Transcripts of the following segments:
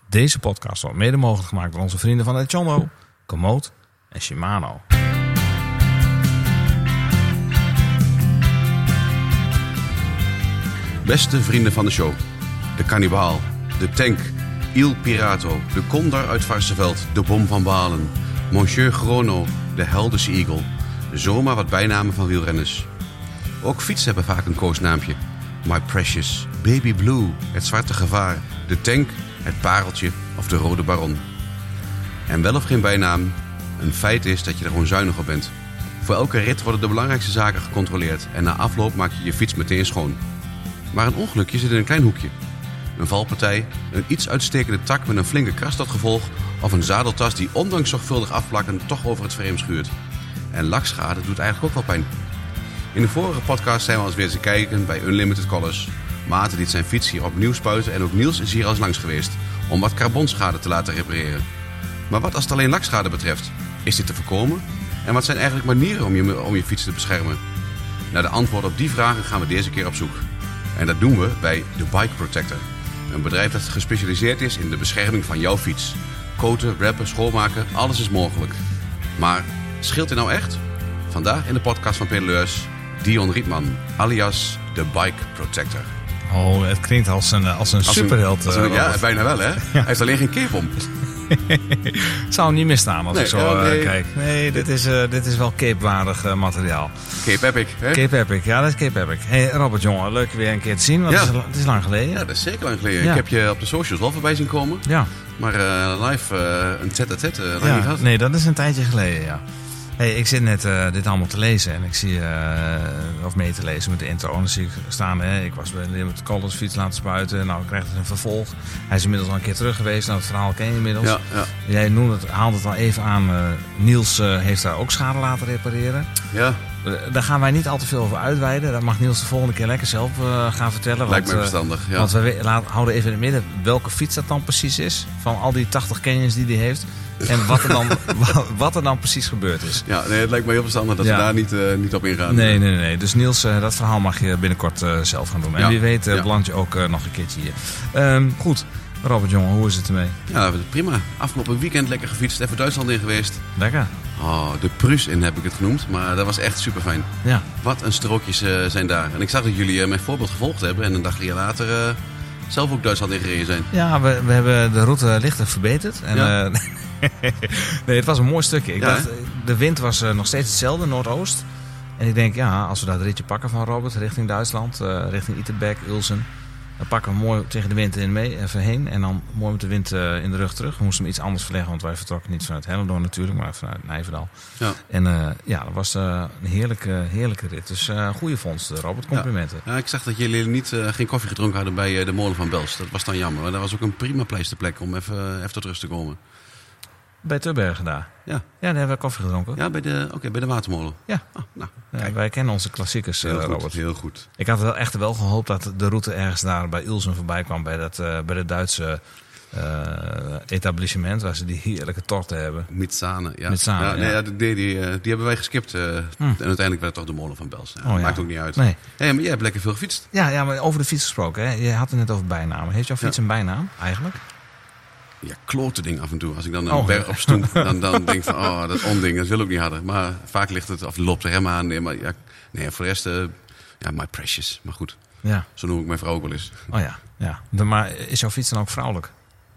Deze podcast wordt mede mogelijk gemaakt door onze vrienden van Echondo, Komoot en Shimano. Beste vrienden van de show. De Kannibaal, de Tank, Il Pirato, de Condor uit Varsseveld, de Bom van Balen, Monsieur Chrono, de Helderse Eagle. Zomaar wat bijnamen van wielrenners. Ook fietsen hebben vaak een koosnaampje. My Precious, Baby Blue, het zwarte gevaar, de Tank, het pareltje of de rode baron. En wel of geen bijnaam, een feit is dat je er gewoon zuinig op bent. Voor elke rit worden de belangrijkste zaken gecontroleerd en na afloop maak je je fiets meteen schoon. Maar een ongelukje zit in een klein hoekje. Een valpartij, een iets uitstekende tak met een flinke kras tot gevolg of een zadeltas die ondanks zorgvuldig afplakken toch over het frame schuurt. En lakschade doet eigenlijk ook wel pijn. In de vorige podcast zijn we al eens weer te kijken bij Unlimited Colors. Maarten liet zijn fiets hier opnieuw spuiten en ook Niels is hier al eens langs geweest om wat carbonschade te laten repareren. Maar wat als het alleen lakschade betreft? Is dit te voorkomen? En wat zijn eigenlijk manieren om je fiets te beschermen? Naar de antwoorden op die vragen gaan we deze keer op zoek. En dat doen we bij The Bike Protector. Een bedrijf dat gespecialiseerd is in de bescherming van jouw fiets. Coaten, wrappen, schoonmaken, alles is mogelijk. Maar scheelt dit nou echt? Vandaag in de podcast van Pedaleurs, Dion Rietman, alias The Bike Protector. Oh, het klinkt als een superheld. Ja, bijna wel hè. Ja. Hij heeft alleen geen cape om. Het zou niet misstaan als ik zo kijk. Nee, dit is wel cape-waardig materiaal. Cape Epic, hè? Cape Epic, ja, dat is Cape Epic. Hey Robert, jongen, leuk weer een keer te zien, want het is lang geleden. Ja, dat is zeker lang geleden. Ja. Ik heb je op de socials wel voorbij zien komen. Ja. Maar live een tête-à-tête lang niet gehad. Nee, dat is een tijdje geleden, ja. Hey, ik zit net dit allemaal te lezen en ik zie, of mee te lezen met de intro. En dan zie ik staan, ik was bij de Colors fiets laten spuiten. Nou, ik krijg het een vervolg. Hij is inmiddels al een keer terug geweest. Nou, het verhaal ken je inmiddels. Ja. Jij haalde het al even aan. Niels heeft daar ook schade laten repareren. Ja. Daar gaan wij niet al te veel over uitweiden. Dat mag Niels de volgende keer lekker zelf gaan vertellen. Lijkt mij verstandig, ja. Want we houden even in het midden welke fiets dat dan precies is. Van al die 80 Canyons die hij heeft. En wat er dan precies gebeurd is. Ja, nee, het lijkt me heel verstandig dat we daar niet op ingaan. Nee. Dus Niels, dat verhaal mag je binnenkort zelf gaan doen. En wie weet beland je ook nog een keertje hier. Goed, Robert, jongen, hoe is het ermee? Ja, prima. Afgelopen weekend lekker gefietst. Even Duitsland in geweest. Lekker. Oh, de Prus in heb ik het genoemd. Maar dat was echt super fijn. Ja. Wat een strookjes zijn daar. En ik zag dat jullie mijn voorbeeld gevolgd hebben. En een dag later zelf ook Duitsland ingereden zijn. Ja, we hebben de route lichtelijk verbeterd. En, nee, het was een mooi stukje. Ik dacht, de wind was nog steeds hetzelfde, noordoost. En ik denk, als we dat ritje pakken van Robert richting Duitsland, richting Itterbeek, Ulsen. Dan pakken we mooi tegen de wind even heen. En dan mooi met de wind in de rug terug. We moesten hem iets anders verleggen, want wij vertrokken niet vanuit Hellendoorn natuurlijk, maar vanuit Nijverdal. Ja. En dat was een heerlijke rit. Dus goede vondst, Robert. Complimenten. Ja, ik zag dat jullie geen koffie gedronken hadden bij de molen van Bels. Dat was dan jammer. Maar dat was ook een prima pleisterplek om even tot rust te komen. Bij Tubbergen daar? Ja, daar hebben we koffie gedronken. Ja, bij de watermolen. Ja. Wij kennen onze klassiekers, Robert. Heel goed. Ik had wel gehoopt dat de route ergens daar bij Ulsen voorbij kwam. Bij de Duitse etablissement waar ze die heerlijke torten hebben. Mitsane, ja. Die hebben wij geskipt. En uiteindelijk werd het toch de molen van Bels. Ja, maakt ook niet uit. Nee. Hey, maar jij hebt lekker veel gefietst. Ja, maar over de fiets gesproken. Hè? Je had het net over bijnamen. Heeft jouw fiets een bijnaam eigenlijk? Ja, klote ding af en toe. Als ik dan een berg op stoem, dan denk ik van, dat onding, dat wil ik ook niet hadden. Maar vaak ligt het, of loopt de rem aan. Nee, voor de rest, My Precious. Maar goed, zo noem ik mijn vrouw ook wel eens. Oh ja. Maar is jouw fiets dan ook vrouwelijk?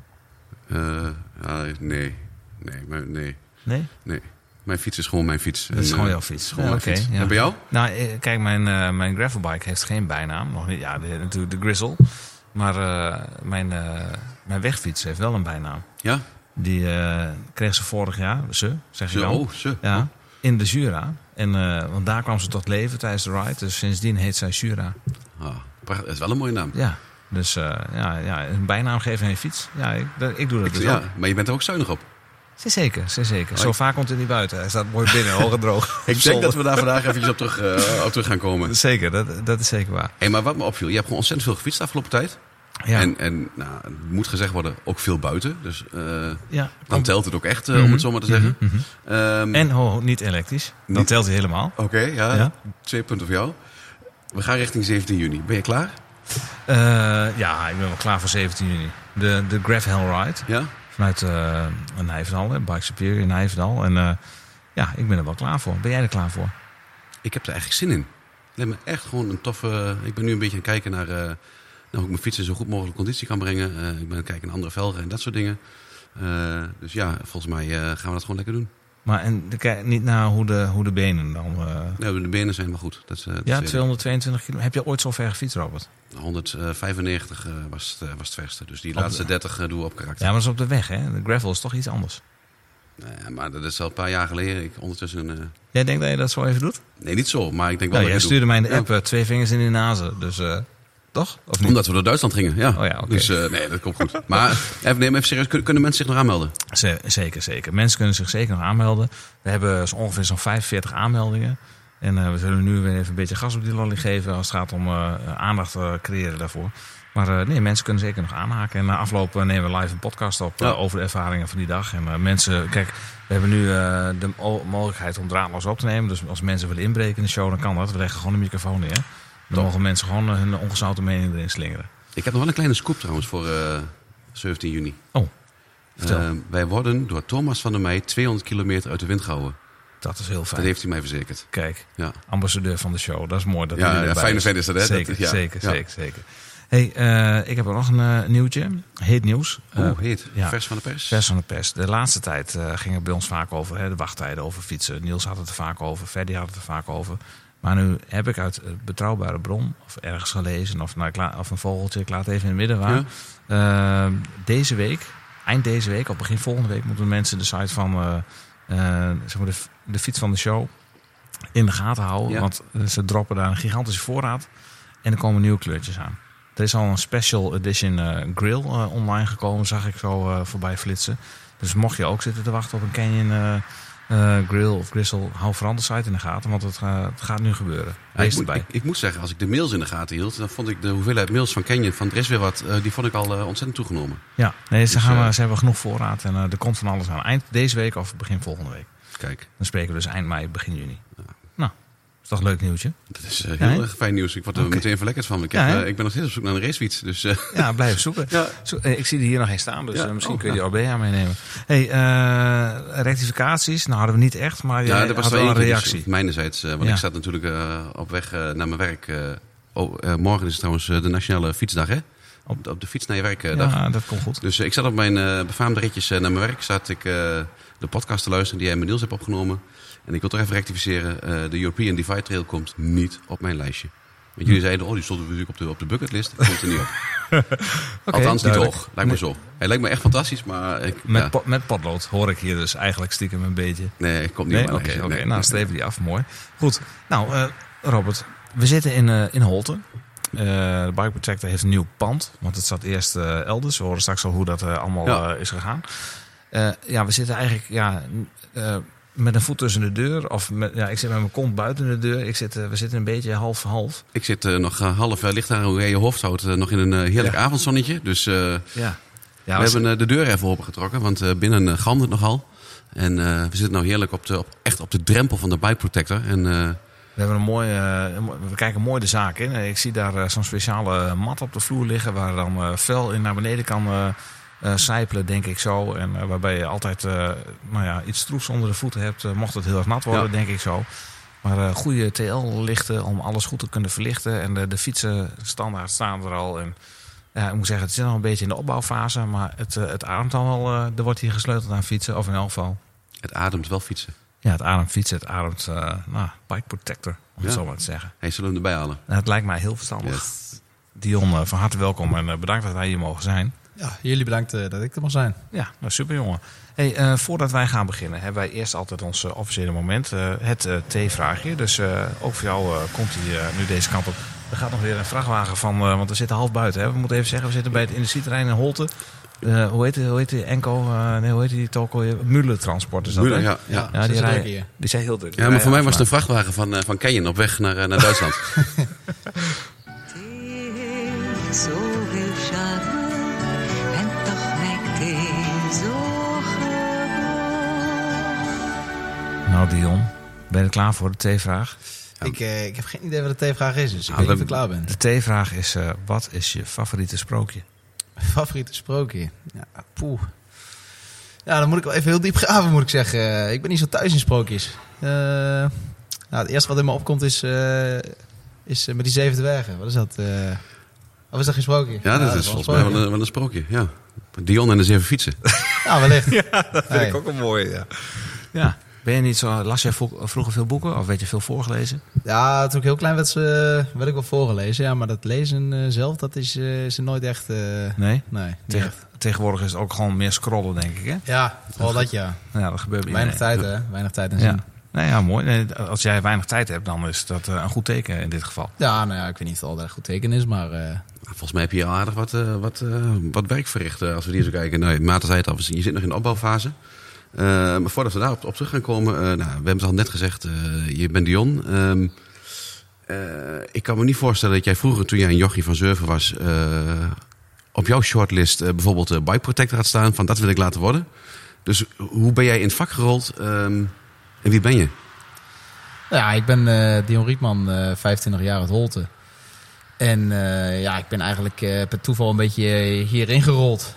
Nee. Nee? Nee. Mijn fiets is gewoon mijn fiets. Dat is gewoon jouw fiets. Fiets. En bij jou? Nou, kijk, mijn gravelbike heeft geen bijnaam. Nog niet. Ja, natuurlijk de Grizzle. Maar mijn wegfiets heeft wel een bijnaam. Ja? Die kreeg ze vorig jaar. Zeg je wel. Ja, in de Jura. En, want daar kwam ze tot leven tijdens de ride. Dus sindsdien heet zij Jura. Dat is wel een mooie naam. Ja. Dus een bijnaam geven aan je fiets. Ja, ik doe dat dus ook. Maar je bent er ook zuinig op. Zeker. Zo vaak komt hij niet buiten. Hij staat mooi binnen, hoog en droog. Ik denk dat we daar vandaag eventjes op terug gaan komen. Zeker, dat is zeker waar. Hey, maar wat me opviel, je hebt gewoon ontzettend veel gefietst de afgelopen tijd. Ja. En het moet gezegd worden, ook veel buiten. Dus dan telt het ook echt, om het zo maar te zeggen. En niet elektrisch. Dan telt hij helemaal. Oké, 2 punten voor jou. We gaan richting 17 juni. Ben je klaar? Ja, ik ben wel klaar voor 17 juni. De Graf Hell Ride. Ja? Vanuit Nijverdal, Bike Superior in Nijverdal. En ik ben er wel klaar voor. Ben jij er klaar voor? Ik heb er eigenlijk zin in. Het lijkt me echt gewoon een toffe... Ik ben nu een beetje aan het kijken naar hoe ik mijn fiets in zo goed mogelijk conditie kan brengen. Ik ben aan het kijken naar andere velgen en dat soort dingen. Dus ja, volgens mij gaan we dat gewoon lekker doen. Maar kijk niet naar hoe de benen dan... Nee, de benen zijn wel goed. Dat 222 km. Heb je ooit zo ver gefietst, Robert? 195 was het verste. Dus die laatste 30 doen we op karakter. Ja, maar dat is op de weg, hè? De gravel is toch iets anders. Maar dat is al een paar jaar geleden. Ondertussen... Jij denkt dat je dat zo even doet? Nee, niet zo. Maar ik denk wel jij dat stuurde mij in de app 2 vingers in de nazen. Dus toch? Of niet? Omdat we door Duitsland gingen, ja. Oh ja, oké. Dus nee, dat komt goed. Maar even serieus, kunnen mensen zich nog aanmelden? Zeker. Mensen kunnen zich zeker nog aanmelden. We hebben ongeveer zo'n 45 aanmeldingen. En we zullen nu weer even een beetje gas op die lolly geven als het gaat om aandacht creëren daarvoor. Maar mensen kunnen zeker nog aanhaken. En na afloop nemen we live een podcast op over de ervaringen van die dag. En mensen, kijk, we hebben nu de mogelijkheid om draadloos op te nemen. Dus als mensen willen inbreken in de show, dan kan dat. We leggen gewoon een microfoon neer. Dan mogen mensen gewoon hun ongezouten mening erin slingeren. Ik heb nog wel een kleine scoop trouwens voor 17 juni. Oh, vertel. Wij worden door Thomas van der Meij 200 kilometer uit de wind gehouden. Dat is heel fijn. Dat heeft hij mij verzekerd. Kijk, ambassadeur van de show. Dat is mooi. Dat fijne vent is dat, hè? Zeker. Hey, ik heb ook nog een nieuwtje. Heet nieuws. Heet. Ja. Vers van de pers? Vers van de pers. De laatste tijd ging het bij ons vaak over de wachttijden, over fietsen. Niels had het er vaak over. Ferdy had het er vaak over. Maar nu heb ik uit betrouwbare bron, of ergens gelezen, of een vogeltje, ik laat het even in het midden waar. Ja. Deze week, eind deze week, of begin volgende week, moeten mensen de site van de fiets van de show in de gaten houden. Ja. Want ze droppen daar een gigantische voorraad en er komen nieuwe kleurtjes aan. Er is al een special edition grill online gekomen, zag ik zo voorbij flitsen. Dus mocht je ook zitten te wachten op een Canyon grill of gristle, hou vooral de site in de gaten, want het gaat nu gebeuren. Wees erbij. Ik moet zeggen, als ik de mails in de gaten hield, dan vond ik de hoeveelheid mails van Canyon, van Dres weer wat, die vond ik al ontzettend toegenomen. Ja, nee, ze hebben genoeg voorraad en er komt van alles aan. Eind deze week of begin volgende week. Kijk. Dan spreken we dus eind mei, begin juni. Ja. Nou, is toch een leuk nieuwtje? Dat is heel erg fijn nieuws. Ik word er meteen verlekkerd van. Ik ben nog steeds op zoek naar een racefiets. Dus, Ja, blijf zoeken. Ja. Ik zie er hier nog geen staan, dus misschien kun je die Orbea meenemen. Hey, rectificaties, nou hadden we niet echt, maar je had wel een reactie. Dus mijnerzijds, want ik zat natuurlijk op weg naar mijn werk. Morgen is het trouwens de Nationale Fietsdag, hè? Op de fiets naar je werkdag. Ja, dat komt goed. Dus ik zat op mijn befaamde ritjes naar mijn werk. Zat ik de podcast te luisteren die jij met Niels hebt opgenomen. En ik wil toch even rectificeren. De European Divide Trail komt niet op mijn lijstje. Want jullie zeiden, die stond natuurlijk op de bucketlist. Dat komt er niet op. Althans, niet hoog. Lijkt me zo. Hij lijkt me echt fantastisch, maar... Met potlood hoor ik hier dus eigenlijk stiekem een beetje. Nee, ik kom niet op mijn lijstje. Oké. Nou, streven die af. Mooi. Goed. Nou, Robert. We zitten in Holten. De Bike Protector heeft een nieuw pand. Want het zat eerst elders. We horen straks al hoe dat allemaal is gegaan. We zitten eigenlijk met een voet tussen de deur. Of ik zit met mijn kont buiten de deur. We zitten een beetje half-half. Ik zit nog half licht aan hoe jij je hoofd houdt. Nog in een heerlijk avondzonnetje. Dus we hebben de deur even opengetrokken. Want binnen galmt het nogal. En we zitten nou heerlijk echt op de drempel van de Bike Protector. En... we hebben we kijken mooi de zaak in. Ik zie daar zo'n speciale mat op de vloer liggen waar dan vuil in naar beneden kan sijpelen, denk ik zo. En waarbij je altijd iets stroefs onder de voeten hebt, mocht het heel erg nat worden, denk ik zo. Maar goede TL-lichten om alles goed te kunnen verlichten. En de fietsen standaard staan er al. En ik moet zeggen, het zit nog een beetje in de opbouwfase, maar het ademt al wel. Er wordt hier gesleuteld aan fietsen, of in elk geval. Het ademt wel fietsen. Ja, het ademt fietsen, het ademt Bike Protector, om het zo maar te zeggen. Hey, zullen we hem erbij halen? Het lijkt mij heel verstandig. Yes. Dion, van harte welkom en bedankt dat wij hier mogen zijn. Ja, jullie bedankt dat ik er mag zijn. Ja, super jongen. Hey, voordat wij gaan beginnen, hebben wij eerst altijd ons officiële moment. Het T-vraagje. Dus ook voor jou komt hij nu deze kant op. Er gaat nog weer een vrachtwagen van, want we zitten half buiten. Hè. We moeten even zeggen, we zitten bij het industrieterrein in Holten. Hoe heet die Enco? Hoe heet die toko? Müller Transport is dat, Müller, hè? Ja, die zijn heel druk. Ja, maar voor mij was het een vrachtwagen van Canyon op weg naar Duitsland. Nou Dion, ben je er klaar voor de T-vraag? Ik heb geen idee wat de T-vraag is, dus ik weet niet of ik klaar ben. De T-vraag is, wat is je favoriete sprookje? Favoriete sprookje? Ja, poeh. Ja, dan moet ik wel even heel diep graven, moet ik zeggen. Ik ben niet zo thuis in sprookjes. Het eerste wat in me opkomt is met die 7 dwergen. Wat is dat? Of is dat geen sprookje? Ja, dat is volgens mij wel een sprookje. Ja. Dion en de 7 fietsen. Ja, wellicht. Ja, dat vind ik ook een mooie. Ja. Ben je niet zo... Las jij vroeger veel boeken? Of werd je veel voorgelezen? Ja, toen ik heel klein werd ik wel voorgelezen. Ja, maar dat lezen zelf, dat is er nooit echt... Nee? Nee, Tegenwoordig is het ook gewoon meer scrollen, denk ik, hè? Ja, vooral dat ja. Ja, dat gebeurt bij weinig tijd, hè? Weinig tijd en zin. Ja. Nee, ja, mooi. Nee, als jij weinig tijd hebt, dan is dat een goed teken in dit geval. Ja, nou ja, ik weet niet of het altijd een goed teken is, maar... Volgens mij heb je aardig wat werk verricht als we hier zo kijken. Nou, Maarten zei het al, je zit nog in de opbouwfase. Maar voordat we daarop op terug gaan komen... we hebben het al net gezegd, je bent Dion. Ik kan me niet voorstellen dat jij vroeger, toen jij een jochie van Zurver was... op jouw shortlist bijvoorbeeld Bike Protector had staan... van dat wil ik laten worden. Dus hoe ben jij in het vak gerold en wie ben je? Ja, ik ben Dion Rietman, 25 jaar uit Holte. En ik ben eigenlijk per toeval een beetje hierin gerold.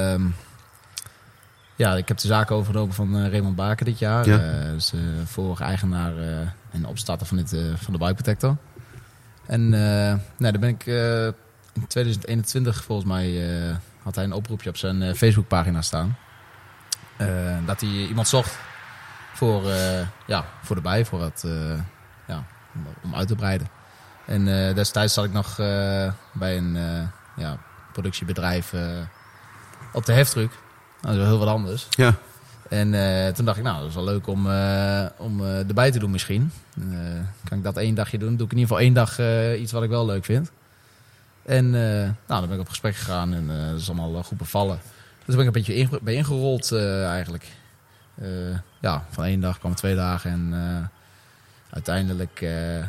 Ik heb de zaak overgenomen van Raymond Baker dit jaar. Ja. Dus vorige eigenaar en opstarter van de Bike Protector. En daar ben ik in 2021 volgens mij... had hij een oproepje op zijn Facebookpagina staan. Dat hij iemand zocht voor de bij, om uit te breiden. En destijds zat ik nog bij een productiebedrijf op de heftruck. Dat is wel heel wat anders. Ja. En toen dacht ik, dat is wel leuk om erbij te doen misschien. Kan ik dat 1 dagje doen? Doe ik in ieder geval 1 dag iets wat ik wel leuk vind. En dan ben ik op gesprek gegaan en dat is allemaal goed bevallen. Dus ben ik een beetje bij ingerold eigenlijk. Van 1 dag kwam 2 dagen en uiteindelijk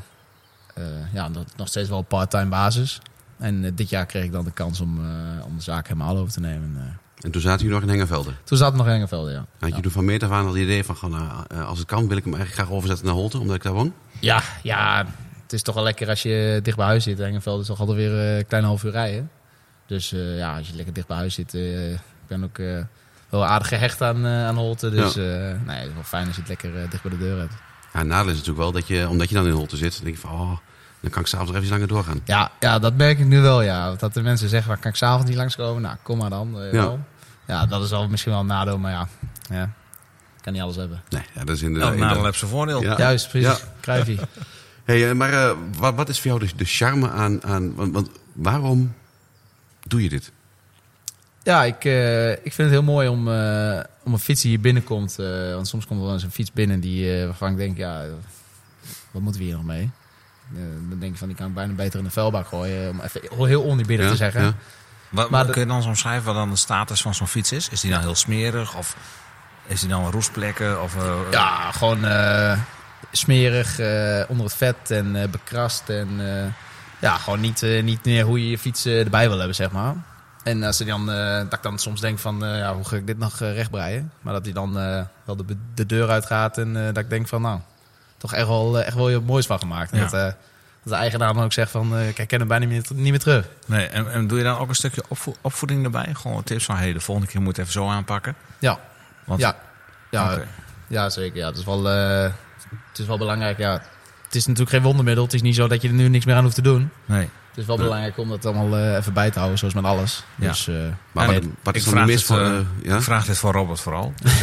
nog steeds wel op part-time basis. En dit jaar kreeg ik dan de kans om de zaak helemaal over te nemen. En toen zaten jullie nog in Hengevelde? Toen zaten we nog in Hengevelde, ja. Had je toen van meet af aan al het idee van... als het kan wil ik hem eigenlijk graag overzetten naar Holte, omdat ik daar woon? Ja, het is toch wel lekker als je dicht bij huis zit. Hengevelde is toch altijd weer een klein half uur rijden. Dus als je lekker dicht bij huis zit... ik ben ook wel aardig gehecht aan Holte. Dus het is wel fijn als je het lekker dicht bij de deur hebt. Ja, het nadeel is natuurlijk wel dat je, omdat je dan in Holte zit... dan denk je van, dan kan ik s'avonds nog even langer doorgaan. Ja, dat merk ik nu wel, ja. Dat de mensen zeggen, kan ik s'avonds niet langskomen? Nou, kom maar dan. Ja, dat is al misschien wel een nadeel, maar ja. Kan niet alles hebben. Nee, dat is inderdaad... nadeel heeft zijn voordeel. Ja. Juist, precies. Ja. Kruifie. Hey, maar wat is voor jou de charme aan... Want waarom doe je dit? Ja, ik vind het heel mooi om een fiets die hier binnenkomt. Want soms komt er wel eens een fiets binnen waarvan ik denk, wat moeten we hier nog mee? Dan denk ik die kan ik bijna beter in de vuilbak gooien. Om even heel oneerbiedig te zeggen. Ja. Maar kun je dan zo omschrijven wat dan de status van zo'n fiets is? Is die dan heel smerig? Of is die dan roestplekken? Of, Ja, gewoon smerig, onder het vet en bekrast. En gewoon niet meer hoe je je fiets erbij wil hebben, zeg maar. En als dat ik dan soms denk van, hoe ga ik dit nog rechtbreien? Maar dat hij dan wel de deur uitgaat en dat ik denk van, toch echt wel je moois van gemaakt. Ja. Dat de eigenaar dan ook zegt van, ik herken hem bijna niet meer terug. Nee, en doe je dan ook een stukje opvoeding erbij? Gewoon tips van, de volgende keer moet je het even zo aanpakken? Ja. Want, Okay. Ja, zeker. Ja, het is wel belangrijk. Ja. Het is natuurlijk geen wondermiddel. Het is niet zo dat je er nu niks meer aan hoeft te doen. Nee. Het is wel belangrijk om dat allemaal even bij te houden, zoals met alles. Ja. Dus, Maar wat is dan de meest voor... Ik vraag dit voor Robert vooral. Dus,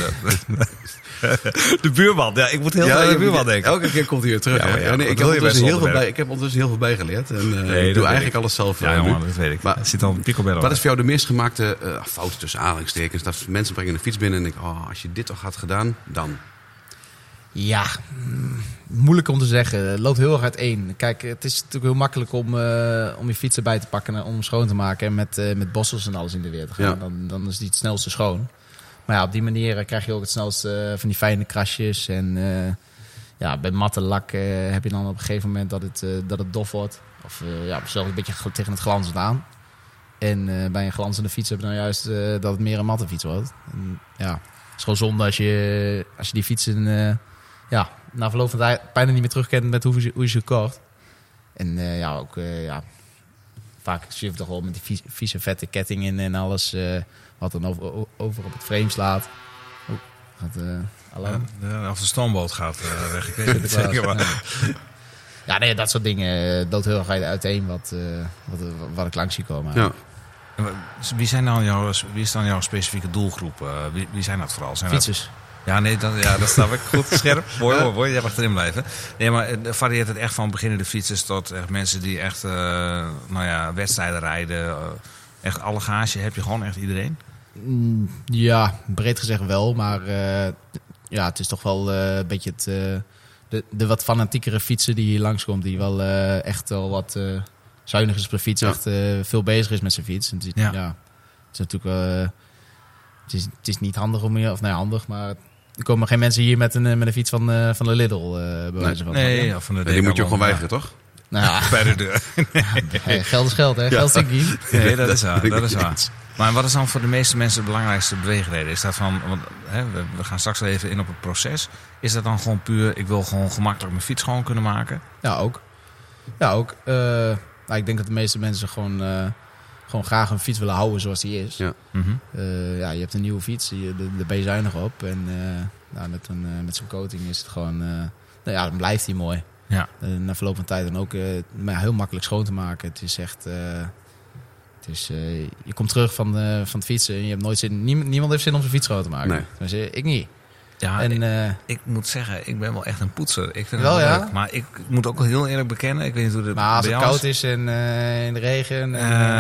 de buurman. Ja, ik moet heel veel aan de buurman denken. Elke keer komt hij weer terug. Ik heb ondertussen heel veel bijgeleerd. En ik doe eigenlijk alles zelf. Ja, jongen, dat weet ik. Maar, zit dan picobello. Wat is voor jou de meest gemaakte fout tussen aanhalingstekens? Dat mensen brengen een fiets binnen en denken, als je dit toch had gedaan, dan... Ja, moeilijk om te zeggen. Het loopt heel erg uiteen. Kijk, het is natuurlijk heel makkelijk om je fiets erbij te pakken en om hem schoon te maken. En met bossels en alles in de weer te gaan. Ja. Dan is die het snelste schoon. Maar op die manier krijg je ook het snelste van die fijne krasjes. En bij matte lak heb je dan op een gegeven moment dat het dof wordt. Of zelfs een beetje tegen het glanzend aan. En bij een glanzende fiets heb je dan juist dat het meer een matte fiets wordt. En, het is gewoon zonde als je die fietsen na verloop van tijd bijna niet meer terugkent met hoe je ze gekocht. En ook vaak zie je toch wel met die vieze vette ketting in en alles. Wat dan over op het frame slaat. Alarm. Of de stoomboot gaat weg. Ik weet het zeker. Maar. Ja, nee, dat soort dingen dood heel erg uiteen wat ik langs zie komen. Ja. Wie is dan jouw specifieke doelgroep? Wie zijn dat vooral? Zijn Fietsers. Dat... Ja, nee, dat snap ik. Goed, scherp. Mooi. Jij mag erin blijven. Nee, maar varieert het echt van beginnende fietsers tot echt mensen die echt wedstrijden rijden. Echt alle gage. Heb je gewoon echt iedereen? Ja, breed gezegd wel. Maar het is toch wel een beetje de wat fanatiekere fietser die hier langskomt. Die wel echt wel wat zuinig is op de fiets. Echt veel bezig is met zijn fiets. En het is natuurlijk het is niet handig om meer... Of nee, handig, maar... Er komen geen mensen hier met een fiets van de Lidl. Bij wijze van. Nee, of van de die moet je ook gewoon weigeren, toch? Nou ja. Bij de deur. Geld is geld, hè? Ja. Geld is niet. Nee, dat is waar. Maar wat is dan voor de meeste mensen de belangrijkste beweegreden? Is dat van... Want, we gaan straks even in op het proces. Is dat dan gewoon puur... Ik wil gewoon gemakkelijk mijn fiets gewoon kunnen maken? Ja, ook. Ik denk dat de meeste mensen gewoon graag een fiets willen houden zoals die is. Ja. Mm-hmm. Je hebt een nieuwe fiets, daar ben je zuinig op. En met zo'n coating is het gewoon... dan blijft die mooi. Ja. Na verloop van tijd dan ook heel makkelijk schoon te maken. Het is echt... je komt terug van het fietsen en je hebt nooit zin... Niemand heeft zin om zijn fiets schoon te maken. Nee. Dus, ik niet. Ja, en, ik moet zeggen, ik ben wel echt een poetser. Ik vind het wel leuk. Maar ik moet ook heel eerlijk bekennen. Ik weet niet hoe het maar als het koud is en in de regen...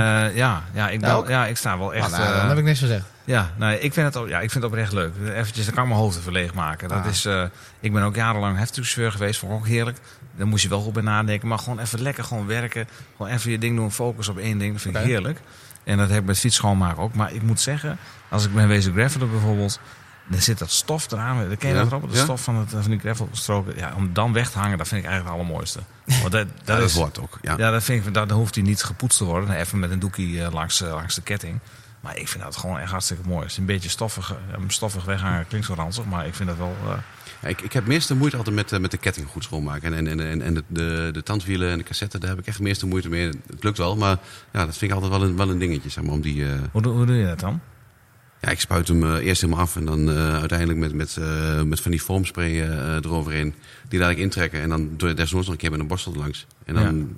ik sta wel echt... dan heb ik niks gezegd. Ja, ik vind het oprecht leuk. Eventjes, dan kan ik mijn hoofd even leegmaken. Dat is, ik ben ook jarenlang heftigchauffeur geweest. Vond ik ook heerlijk. Daar moest je wel goed bij nadenken. Maar gewoon even lekker gewoon werken. Gewoon even je ding doen. Focus op één ding. Dat vind ik heerlijk. En dat heb ik met fiets schoonmaken ook. Maar ik moet zeggen, als ik ben wezen gravelen bijvoorbeeld... Dan zit dat stof eraan. Dan ken je dat erop? De stof van die gravelstroken. Ja, om dan weg te hangen, dat vind ik eigenlijk het allermooiste. Want dat wordt ook. Ja, dat vind ik, dan hoeft hij niet gepoetst te worden. Even met een doekie langs de ketting. Maar ik vind dat gewoon echt hartstikke mooi. Als je een beetje stoffig weghangen klinkt zo ranzig. Maar ik vind dat wel... Ik heb meeste moeite altijd met de ketting goed schoonmaken. En de tandwielen en de cassetten, daar heb ik echt meeste moeite mee. Het lukt wel, maar dat vind ik altijd wel een dingetje. Zeg maar, om die, Hoe doe je dat dan? Ja, ik spuit hem eerst helemaal af en dan uiteindelijk met van die foamspray eroverheen. Die laat ik intrekken en dan doe je desnoods nog een keer met een borstel langs. En dan